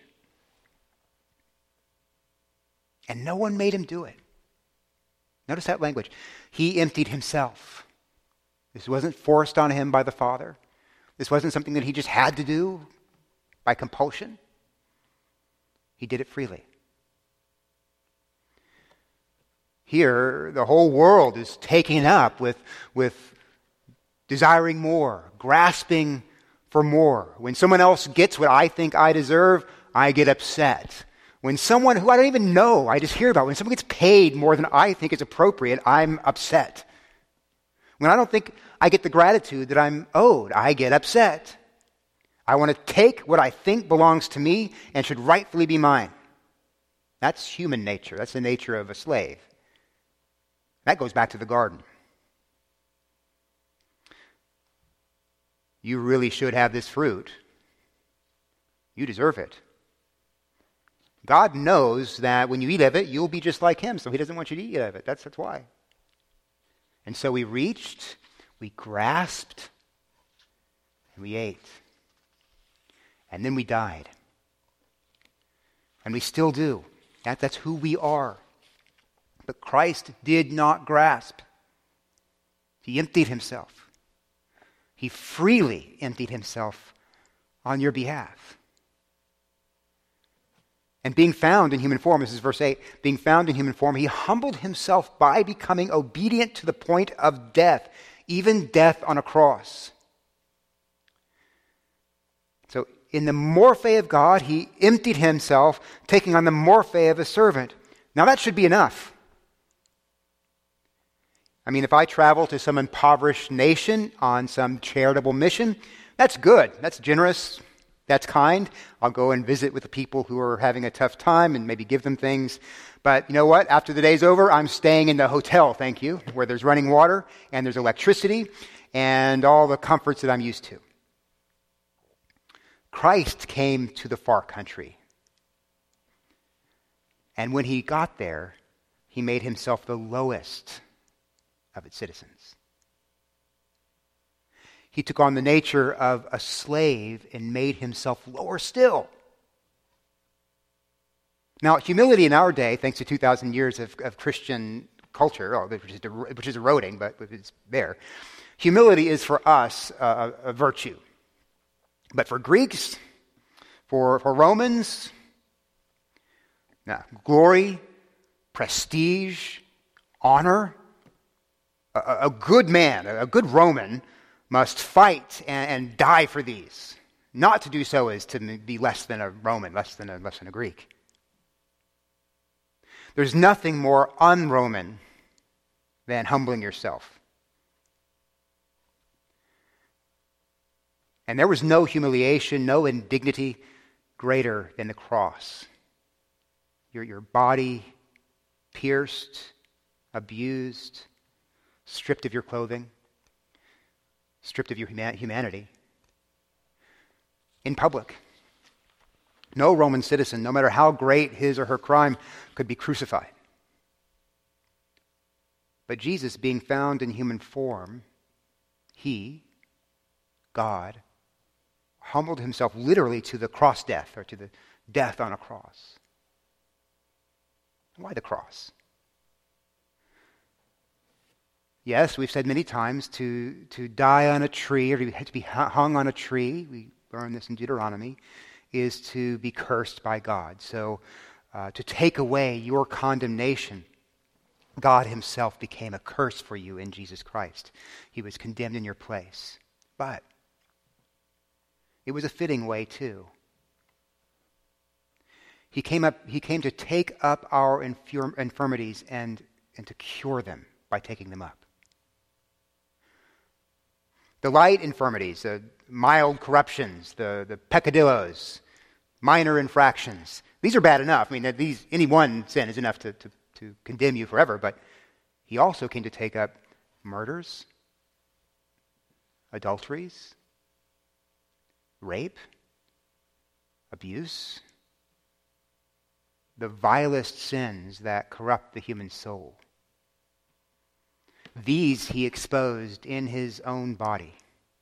And no one made him do it. Notice that language. He emptied himself. This wasn't forced on him by the Father. This wasn't something that he just had to do by compulsion. He did it freely. Here, the whole world is taken up with desiring more, grasping for more. When someone else gets what I think I deserve, I get upset. When someone who I don't even know, I just hear about, when someone gets paid more than I think is appropriate, I'm upset. When I don't think I get the gratitude that I'm owed, I get upset. I want to take what I think belongs to me and should rightfully be mine. That's human nature. That's the nature of a slave. That goes back to the garden. You really should have this fruit. You deserve it. God knows that when you eat of it, you'll be just like him, so he doesn't want you to eat of it. That's why. And so we reached, we grasped, and we ate. And then we died. And we still do. That's who we are. But Christ did not grasp. He emptied himself. He freely emptied himself on your behalf. And being found in human form, this is verse 8, being found in human form, he humbled himself by becoming obedient to the point of death, even death on a cross. So in the morphe of God, he emptied himself, taking on the morphe of a servant. Now that should be enough. I mean, if I travel to some impoverished nation on some charitable mission, that's good. That's generous. That's kind. I'll go and visit with the people who are having a tough time and maybe give them things. But you know what? After the day's over, I'm staying in the hotel, thank you, where there's running water and there's electricity and all the comforts that I'm used to. Christ came to the far country. And when he got there, he made himself the lowest of its citizens. He took on the nature of a slave and made himself lower still. Now, humility in our day, thanks to 2,000 years of Christian culture, which is eroding, but it's there, humility is for us a virtue. But for Greeks, for Romans, glory, prestige, honor, a good man, a good Roman, must fight and die for these. Not to do so is to be less than a Roman, less than a Greek. There's nothing more un-Roman than humbling yourself. And there was no humiliation, no indignity greater than the cross. Your body pierced, abused, stripped of your clothing, stripped of your humanity, in public. No Roman citizen, no matter how great his or her crime, could be crucified. But Jesus, being found in human form, he, God, humbled himself literally to the cross death, or to the death on a cross. Why the cross? Yes, we've said many times to die on a tree, or to be hung on a tree, we learn this in Deuteronomy, is to be cursed by God. So to take away your condemnation, God himself became a curse for you in Jesus Christ. He was condemned in your place. But it was a fitting way too. He came to take up our infirmities and to cure them by taking them up. The light infirmities, the mild corruptions, the peccadillos, minor infractions, these are bad enough. I mean, any one sin is enough to condemn you forever, but he also came to take up murders, adulteries, rape, abuse, the vilest sins that corrupt the human soul. These he exposed in his own body.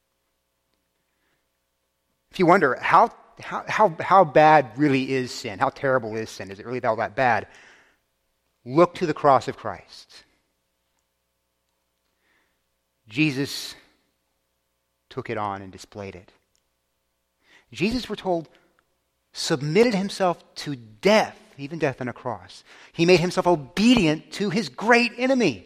If you wonder how bad really is sin, how terrible is sin, is it really all that bad? Look to the cross of Christ. Jesus took it on and displayed it. Jesus, we're told, submitted himself to death, even death on a cross. He made himself obedient to his great enemy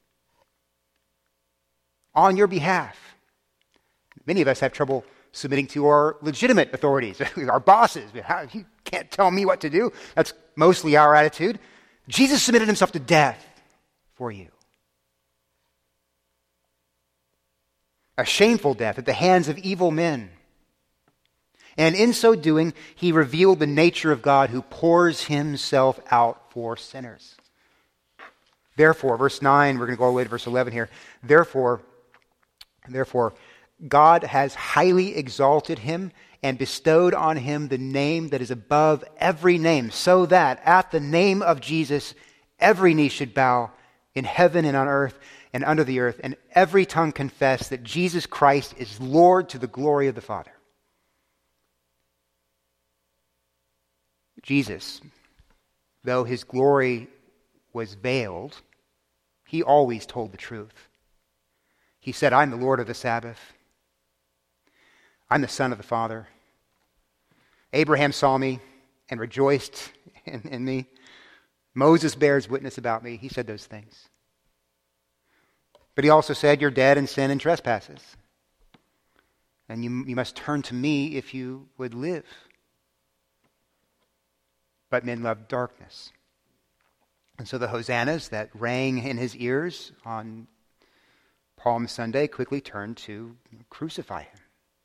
on your behalf. Many of us have trouble submitting to our legitimate authorities, our bosses. You can't tell me what to do. That's mostly our attitude. Jesus submitted himself to death for you. A shameful death at the hands of evil men. And in so doing, he revealed the nature of God who pours himself out for sinners. Therefore, verse 9, we're going to go all the way to verse 11 here. Therefore, God has highly exalted him and bestowed on him the name that is above every name, so that at the name of Jesus, every knee should bow in heaven and on earth and under the earth, and every tongue confess that Jesus Christ is Lord to the glory of the Father. Jesus, though his glory was veiled, he always told the truth. He said, I'm the Lord of the Sabbath. I'm the Son of the Father. Abraham saw me. and rejoiced in me. Moses bears witness about me. He said those things. But he also said, you're dead in sin and trespasses. And you must turn to me if you would live. But men love darkness. And so the hosannas that rang in his ears on Palm Sunday quickly turned to crucify him.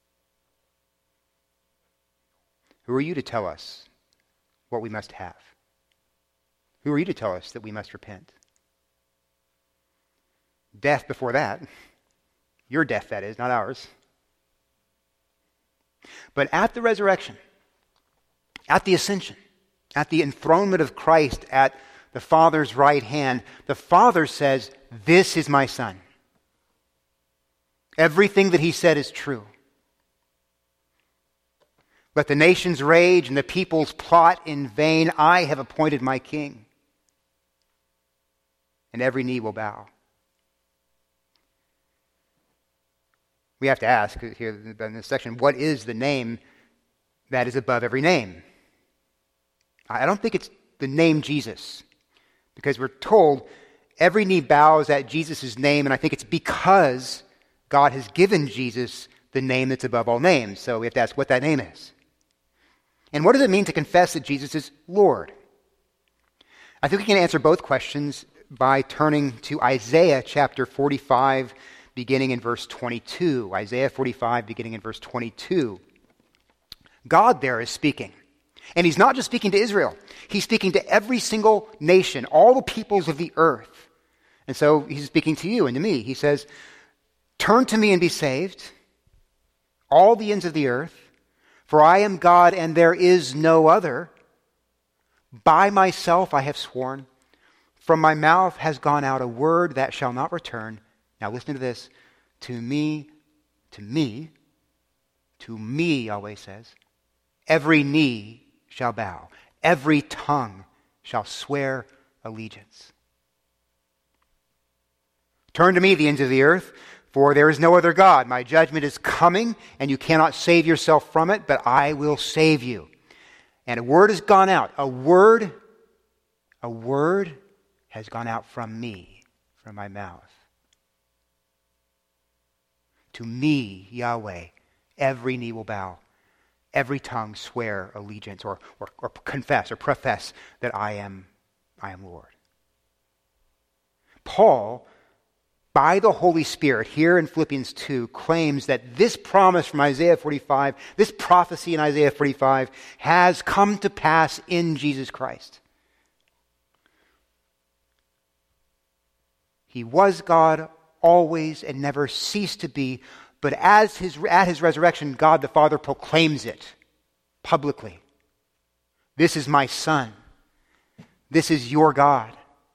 Who are you to tell us what we must have? Who are you to tell us that we must repent? Death before that. Your death, that is, not ours. But at the resurrection, at the ascension, at the enthronement of Christ at the Father's right hand, the Father says, this is my Son. Everything that he said is true. Let the nations rage and the peoples plot in vain. I have appointed my king. And every knee will bow. We have to ask here in this section, what is the name that is above every name? I don't think it's the name Jesus, because we're told every knee bows at Jesus' name, and I think it's because God has given Jesus the name that's above all names. So we have to ask what that name is. And what does it mean to confess that Jesus is Lord? I think we can answer both questions by turning to Isaiah chapter 45, beginning in verse 22. Isaiah 45, beginning in verse 22. God there is speaking. And he's not just speaking to Israel. He's speaking to every single nation, all the peoples of the earth. And so he's speaking to you and to me. He says, turn to me and be saved, all the ends of the earth, for I am God and there is no other. By myself I have sworn. From my mouth has gone out a word that shall not return. Now listen to this. To me, Yahweh says, every knee shall bow, every tongue shall swear allegiance. Turn to me, the ends of the earth, for there is no other God. My judgment is coming, and you cannot save yourself from it, but I will save you. And a word has gone out. A word has gone out from me, from my mouth. To me, Yahweh, every knee will bow, every tongue swear allegiance or confess or profess that I am Lord. Paul, by the Holy Spirit, here in Philippians 2, claims that this promise from Isaiah 45, this prophecy in Isaiah 45, has come to pass in Jesus Christ. He was God always and never ceased to be, but at his resurrection, God the Father proclaims it publicly. This is my Son. This is your God.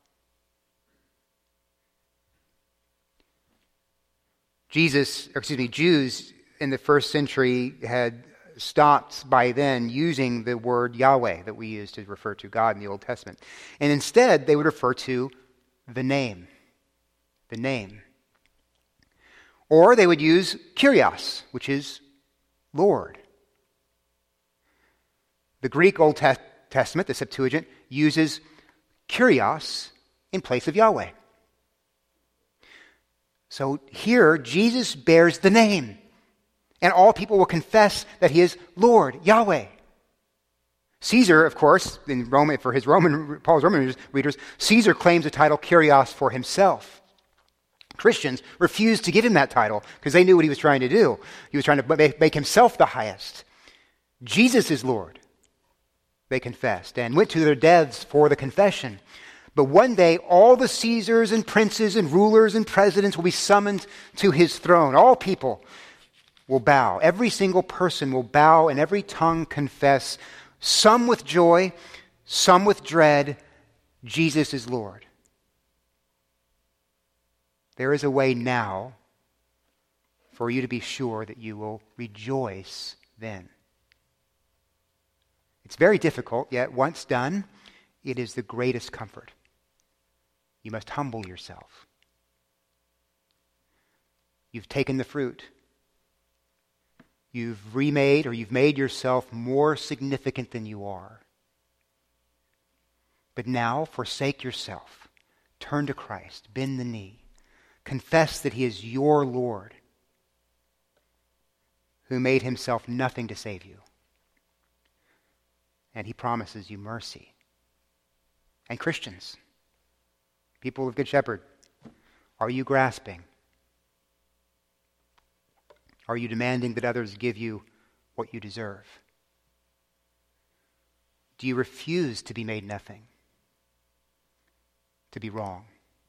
Jews in the first century had stopped by then using the word Yahweh that we use to refer to God in the Old Testament. And instead, they would refer to the name. The name. Or they would use Kyrios, which is Lord. The Greek Old Testament, the Septuagint, uses Kyrios in place of Yahweh. So here, Jesus bears the name, and all people will confess that he is Lord, Yahweh. Caesar, of course, Paul's Roman readers, Caesar claims the title Kyrios for himself. Christians refused to give him that title because they knew what he was trying to do. He was trying to make himself the highest. Jesus is Lord, they confessed, and went to their deaths for the confession. But one day, all the Caesars and princes and rulers and presidents will be summoned to his throne. All people will bow. Every single person will bow, and every tongue confess, some with joy, some with dread, Jesus is Lord. There is a way now for you to be sure that you will rejoice then. It's very difficult, yet once done, it is the greatest comfort. You must humble yourself. You've taken the fruit. You've made yourself more significant than you are. But now forsake yourself. Turn to Christ. Bend the knee. Confess that he is your Lord, who made himself nothing to save you. And he promises you mercy. And Christians, people of Good Shepherd, are you grasping? Are you demanding that others give you what you deserve? Do you refuse to be made nothing? To be wrong?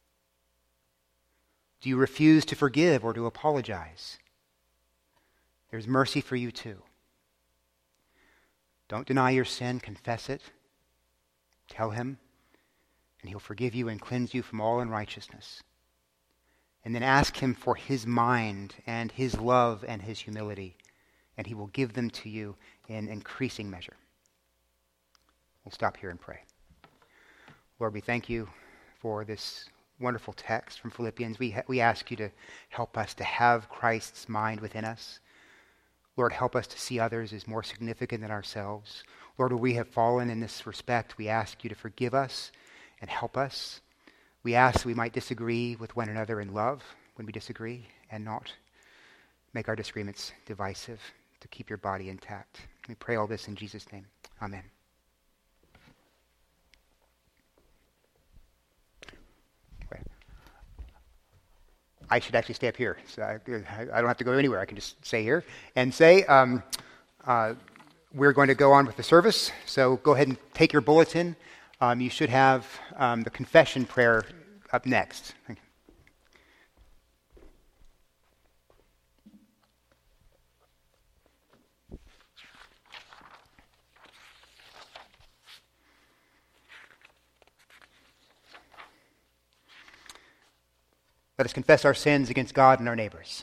Do you refuse to forgive or to apologize? There's mercy for you too. Don't deny your sin, confess it. Tell him, and he'll forgive you and cleanse you from all unrighteousness. And then ask him for his mind and his love and his humility, and he will give them to you in increasing measure. We'll stop here and pray. Lord, we thank you for this wonderful text from Philippians. We ask you to help us to have Christ's mind within us. Lord, help us to see others as more significant than ourselves. Lord, where we have fallen in this respect, we ask you to forgive us and help us. We ask that we might disagree with one another in love when we disagree and not make our disagreements divisive, to keep your body intact. We pray all this in Jesus' name. Amen. I should actually stay up here, so I don't have to go anywhere. I can just stay here and say, we're going to go on with the service, so go ahead and take your bulletin. You should have the confession prayer up next. Thank you. Let us confess our sins against God and our neighbors.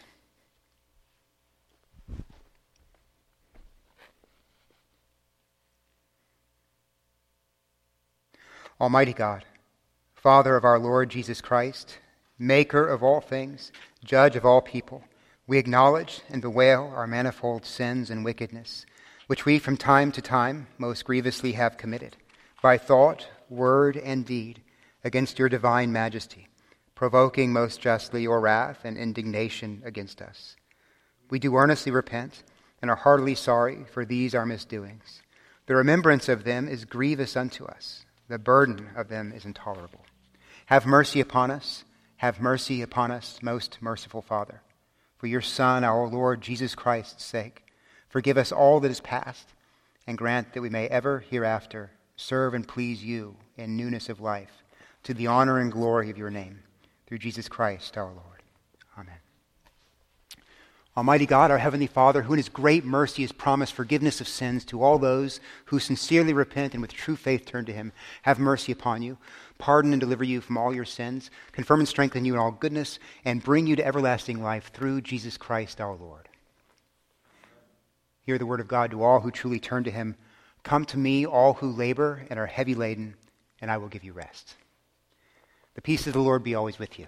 Almighty God, Father of our Lord Jesus Christ, maker of all things, judge of all people, we acknowledge and bewail our manifold sins and wickedness, which we from time to time most grievously have committed, by thought, word, and deed, against your divine majesty, provoking most justly your wrath and indignation against us. We do earnestly repent and are heartily sorry for these our misdoings. The remembrance of them is grievous unto us. The burden of them is intolerable. Have mercy upon us. Have mercy upon us, most merciful Father. For your Son, our Lord Jesus Christ's sake, forgive us all that is past, and grant that we may ever hereafter serve and please you in newness of life, to the honor and glory of your name. Through Jesus Christ our Lord. Amen. Almighty God, our Heavenly Father, who in his great mercy has promised forgiveness of sins to all those who sincerely repent and with true faith turn to him, have mercy upon you, pardon and deliver you from all your sins, confirm and strengthen you in all goodness, and bring you to everlasting life through Jesus Christ our Lord. Hear the word of God to all who truly turn to him. Come to me, all who labor and are heavy laden, and I will give you rest. The peace of the Lord be always with you.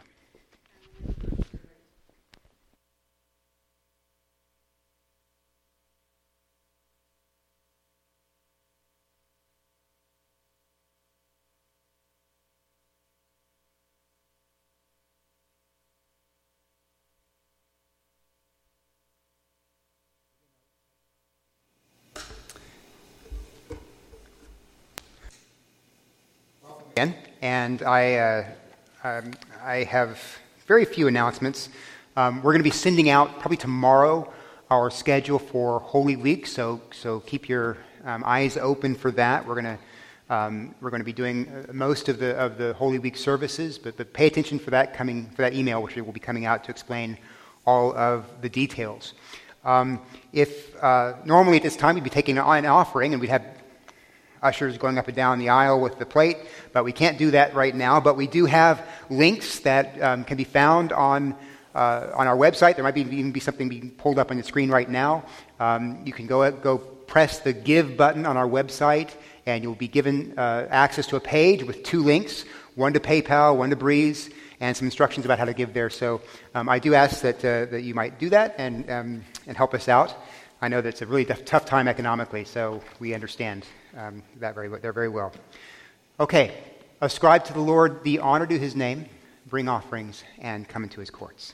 And I have very few announcements. We're going to be sending out probably tomorrow our schedule for Holy Week, so keep your eyes open for that. We're going to be doing most of the Holy Week services, but pay attention for that email, which will be coming out to explain all of the details. If normally at this time we'd be taking an offering, and we'd have ushers going up and down the aisle with the plate, but we can't do that right now. But we do have links that can be found on our website. There might even be something being pulled up on the screen right now. You can go press the Give button on our website, and you'll be given access to a page with two links, one to PayPal, one to Breeze, and some instructions about how to give there. So I do ask that you might do that and help us out. I know that it's a really tough time economically, so we understand that very well. Okay, ascribe to the Lord the honor due his name, bring offerings, and come into his courts.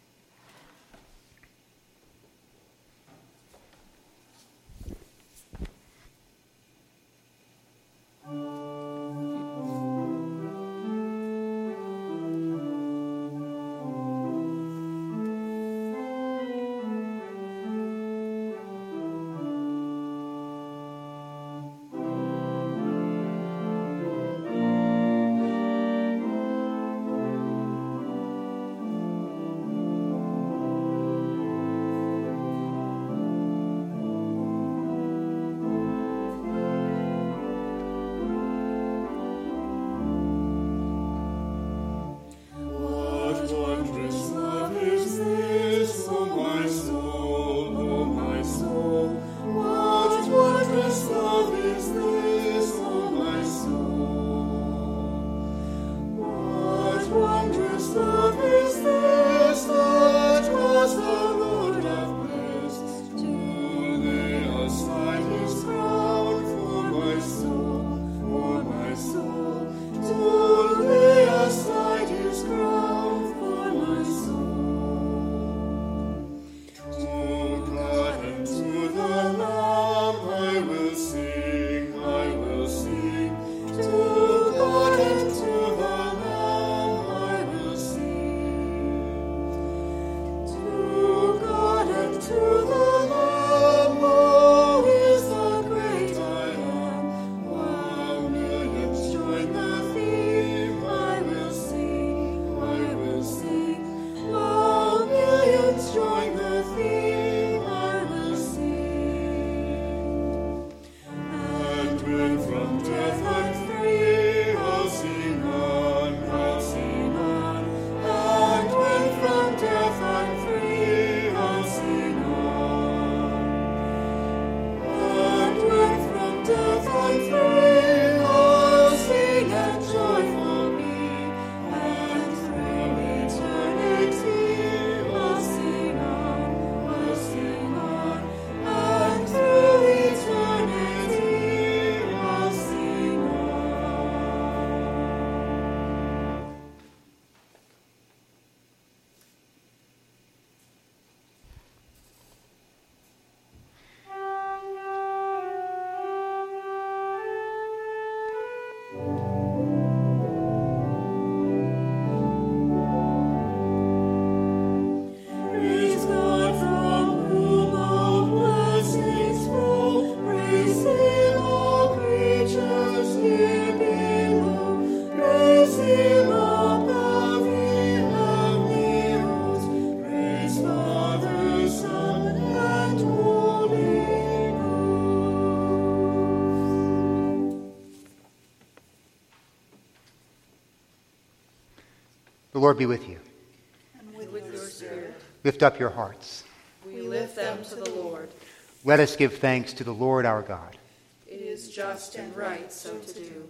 The Lord be with you. And with your spirit. Lift up your hearts. We lift them to the Lord. Let us give thanks to the Lord our God. It is just and right so to do.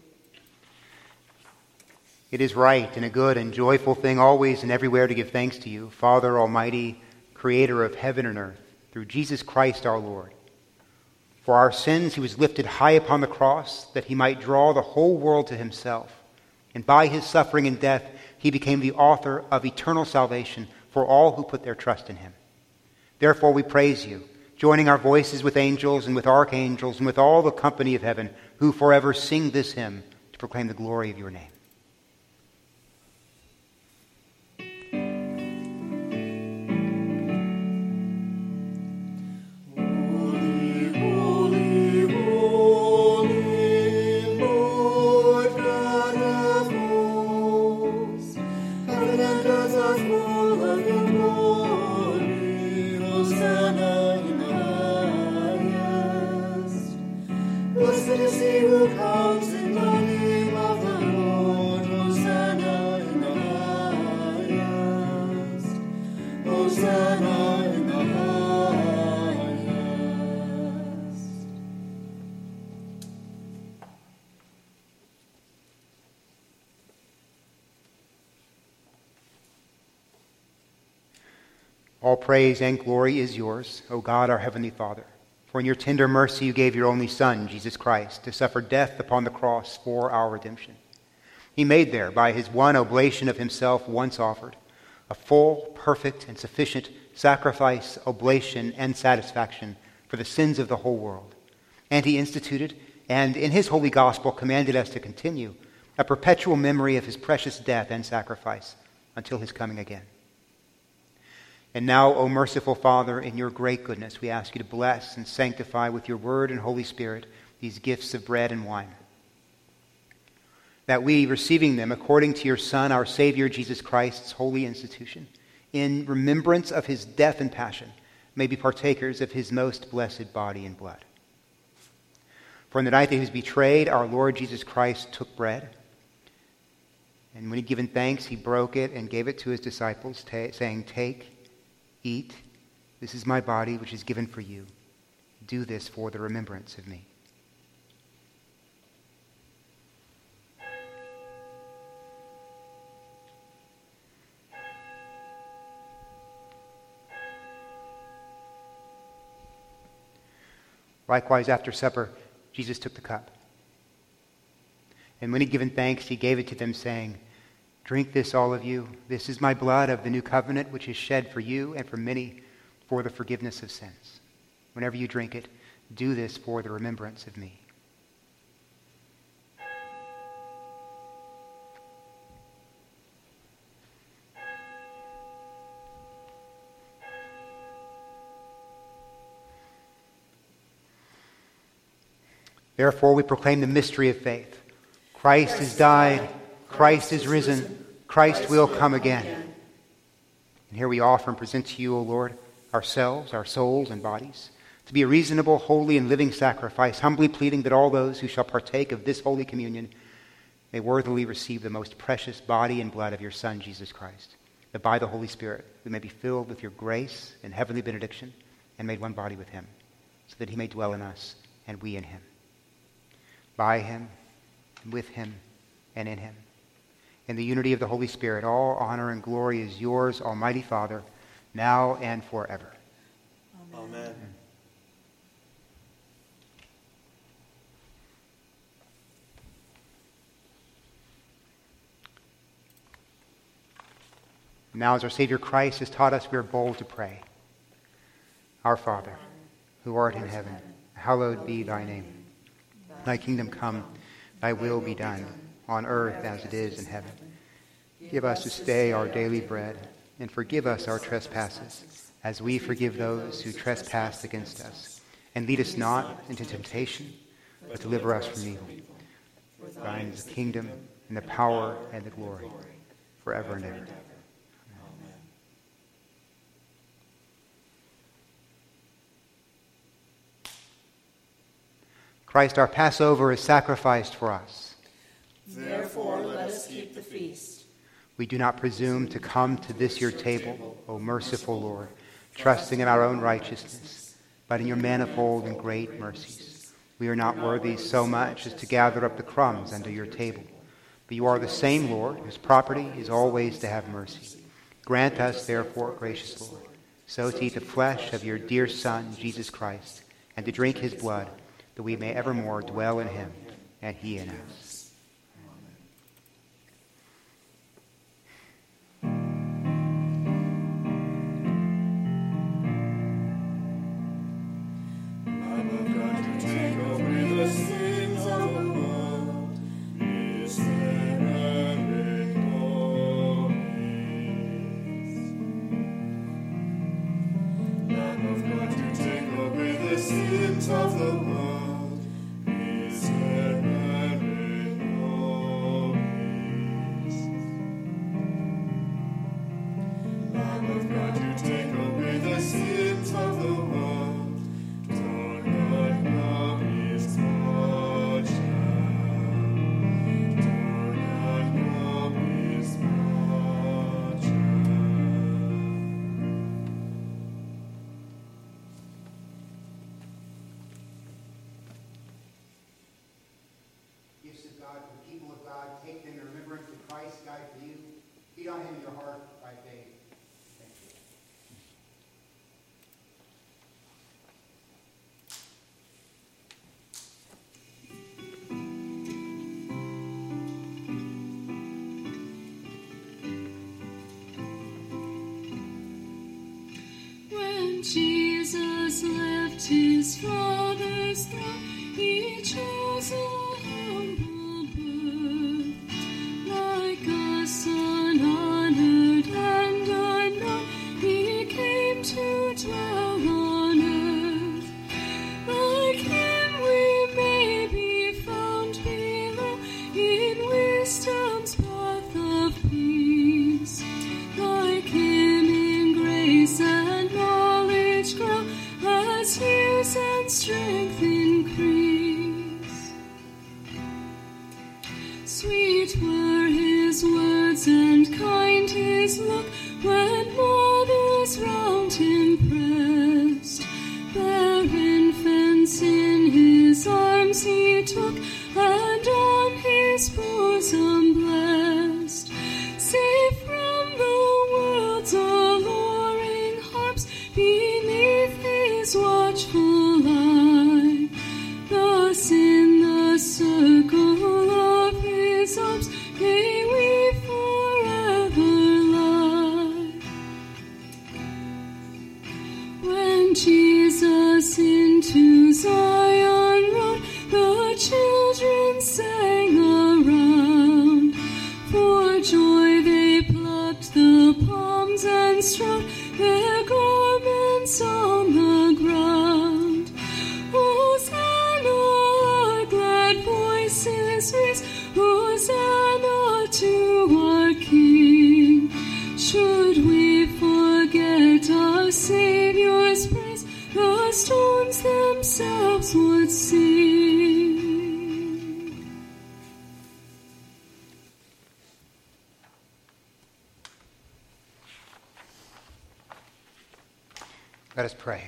It is right and a good and joyful thing always and everywhere to give thanks to you, Father Almighty, Creator of heaven and earth, through Jesus Christ our Lord. For our sins he was lifted high upon the cross, that he might draw the whole world to himself. And by his suffering and death, he became the author of eternal salvation for all who put their trust in him. Therefore we praise you, joining our voices with angels and with archangels and with all the company of heaven, who forever sing this hymn to proclaim the glory of your name. All praise and glory is yours, O God, our Heavenly Father, For in your tender mercy you gave your only Son, Jesus Christ, to suffer death upon the cross for our redemption. He made there, by his one oblation of himself once offered, a full, perfect, and sufficient sacrifice, oblation, and satisfaction for the sins of the whole world. And he instituted, and in his holy gospel commanded us to continue, a perpetual memory of his precious death and sacrifice until his coming again. And now, O merciful Father, in your great goodness, we ask you to bless and sanctify with your word and Holy Spirit these gifts of bread and wine, that we, receiving them according to your Son, our Savior, Jesus Christ's holy institution, in remembrance of his death and passion, may be partakers of his most blessed body and blood. For in the night that he was betrayed, our Lord Jesus Christ took bread, and when he had given thanks, he broke it and gave it to his disciples, saying, "Take, eat, this is my body which is given for you. Do this for the remembrance of me." Likewise, after supper, Jesus took the cup. And when he had given thanks, he gave it to them, saying, "Drink this, all of you. This is my blood of the new covenant, which is shed for you and for many for the forgiveness of sins. Whenever you drink it, do this for the remembrance of me." Therefore, we proclaim the mystery of faith. Christ has died. Christ is risen. Christ will come again. And here we offer and present to you, O Lord, ourselves, our souls and bodies, to be a reasonable, holy, and living sacrifice, humbly pleading that all those who shall partake of this holy communion may worthily receive the most precious body and blood of your Son, Jesus Christ, that by the Holy Spirit we may be filled with your grace and heavenly benediction and made one body with him, so that he may dwell in us and we in him. By him, with him, and in him. In the unity of the Holy Spirit, all honor and glory is yours, Almighty Father, now and forever. Amen. Now, as our Savior Christ has taught us, we are bold to pray. Our Father, who art in heaven, hallowed be thy name. Thy kingdom come, thy will be done, on earth as it is in heaven. Give us this day our daily bread, and forgive us our trespasses, as we forgive those who trespass against us. And lead us not into temptation, but deliver us from evil. For thine is the kingdom, and the power, and the glory, forever and ever. Christ, our Passover, is sacrificed for us. Therefore, let us keep the feast. We do not presume to come to this your table, O merciful Lord, trusting in our own righteousness, but in your manifold and great mercies. We are not worthy so much as to gather up the crumbs under your table. But you are the same Lord, whose property is always to have mercy. Grant us, therefore, gracious Lord, so to eat the flesh of your dear Son, Jesus Christ, and to drink his blood, that we may evermore dwell in him, and he in us. Jesus left his Father's throne, he chose a humble birth. Like a son honored and unknown, he came to dwell on earth. Like him we may be found below, in wisdom's path of peace. Like him in grace and knowledge grow, as years and strength increase. Sweet were his words and kind his look, when mothers round him pressed. Their infants in his arms he took, and on his bosom blessed. Safe from the world's alluring harps, beneath his watchful eye. Thus in the circle of his arms may we forever lie. When Jesus into Zion rode, the children sang around. For joy they plucked the palms and strode their garments on the ground. Hosanna, our glad voices raise, Hosanna to our King. Should we forget our Savior's praise, the stones themselves would sing. Let us pray.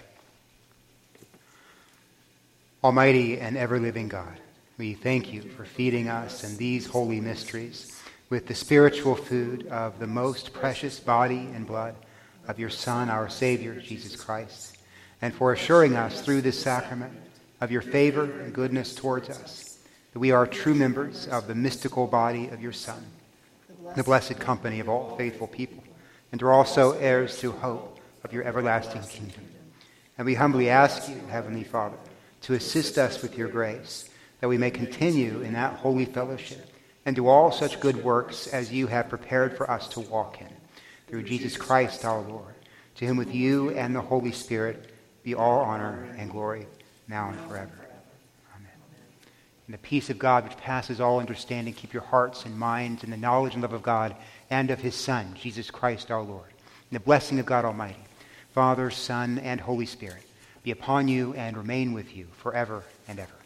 Almighty and ever-living God, we thank you for feeding us in these holy mysteries with the spiritual food of the most precious body and blood of your Son, our Savior, Jesus Christ, and for assuring us through this sacrament of your favor and goodness towards us, that we are true members of the mystical body of your Son, the blessed company of all faithful people, and are also heirs to hope of your everlasting kingdom. And we humbly ask you, Heavenly Father, to assist us with your grace, that we may continue in that holy fellowship and do all such good works as you have prepared for us to walk in. Through Jesus Christ our Lord, to whom with you and the Holy Spirit be all honor and glory, now and forever. Amen. And the peace of God, which passes all understanding, keep your hearts and minds in the knowledge and love of God and of his Son, Jesus Christ our Lord. And the blessing of God Almighty, Father, Son, and Holy Spirit, be upon you and remain with you forever and ever.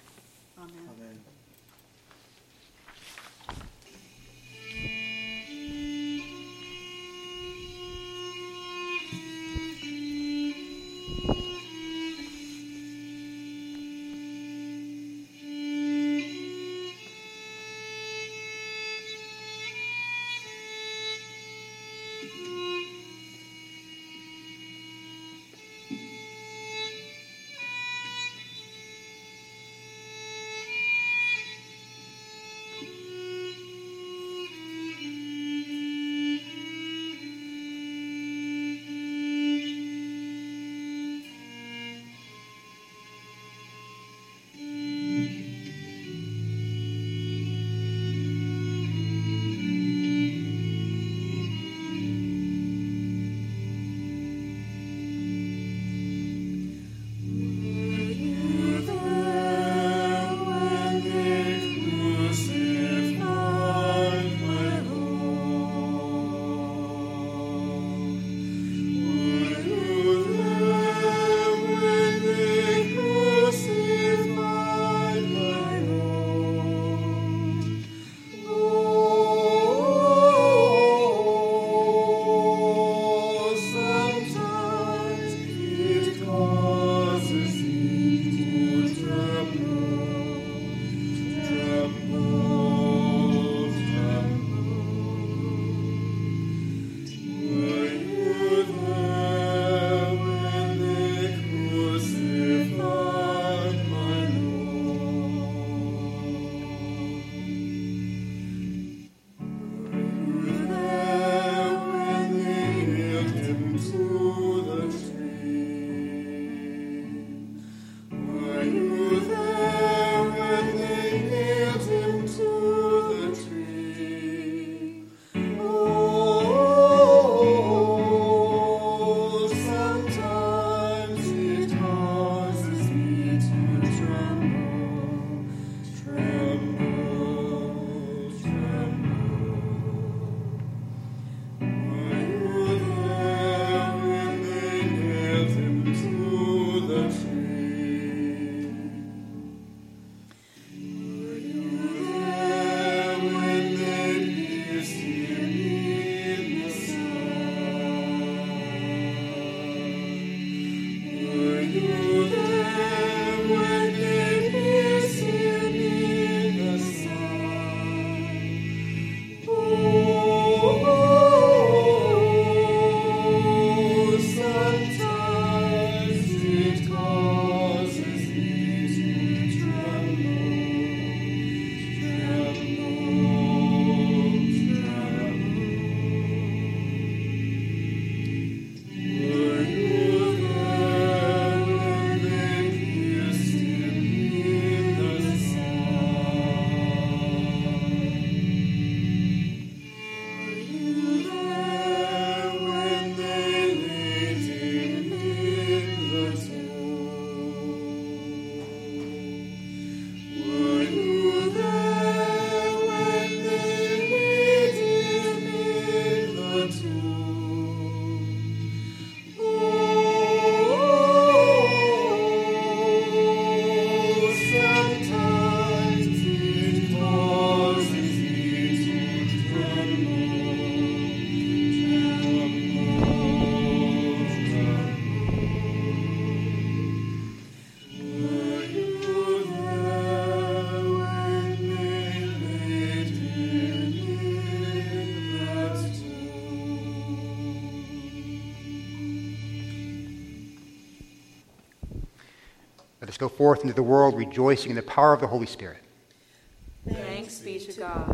Let us go forth into the world rejoicing in the power of the Holy Spirit. Thanks be to God.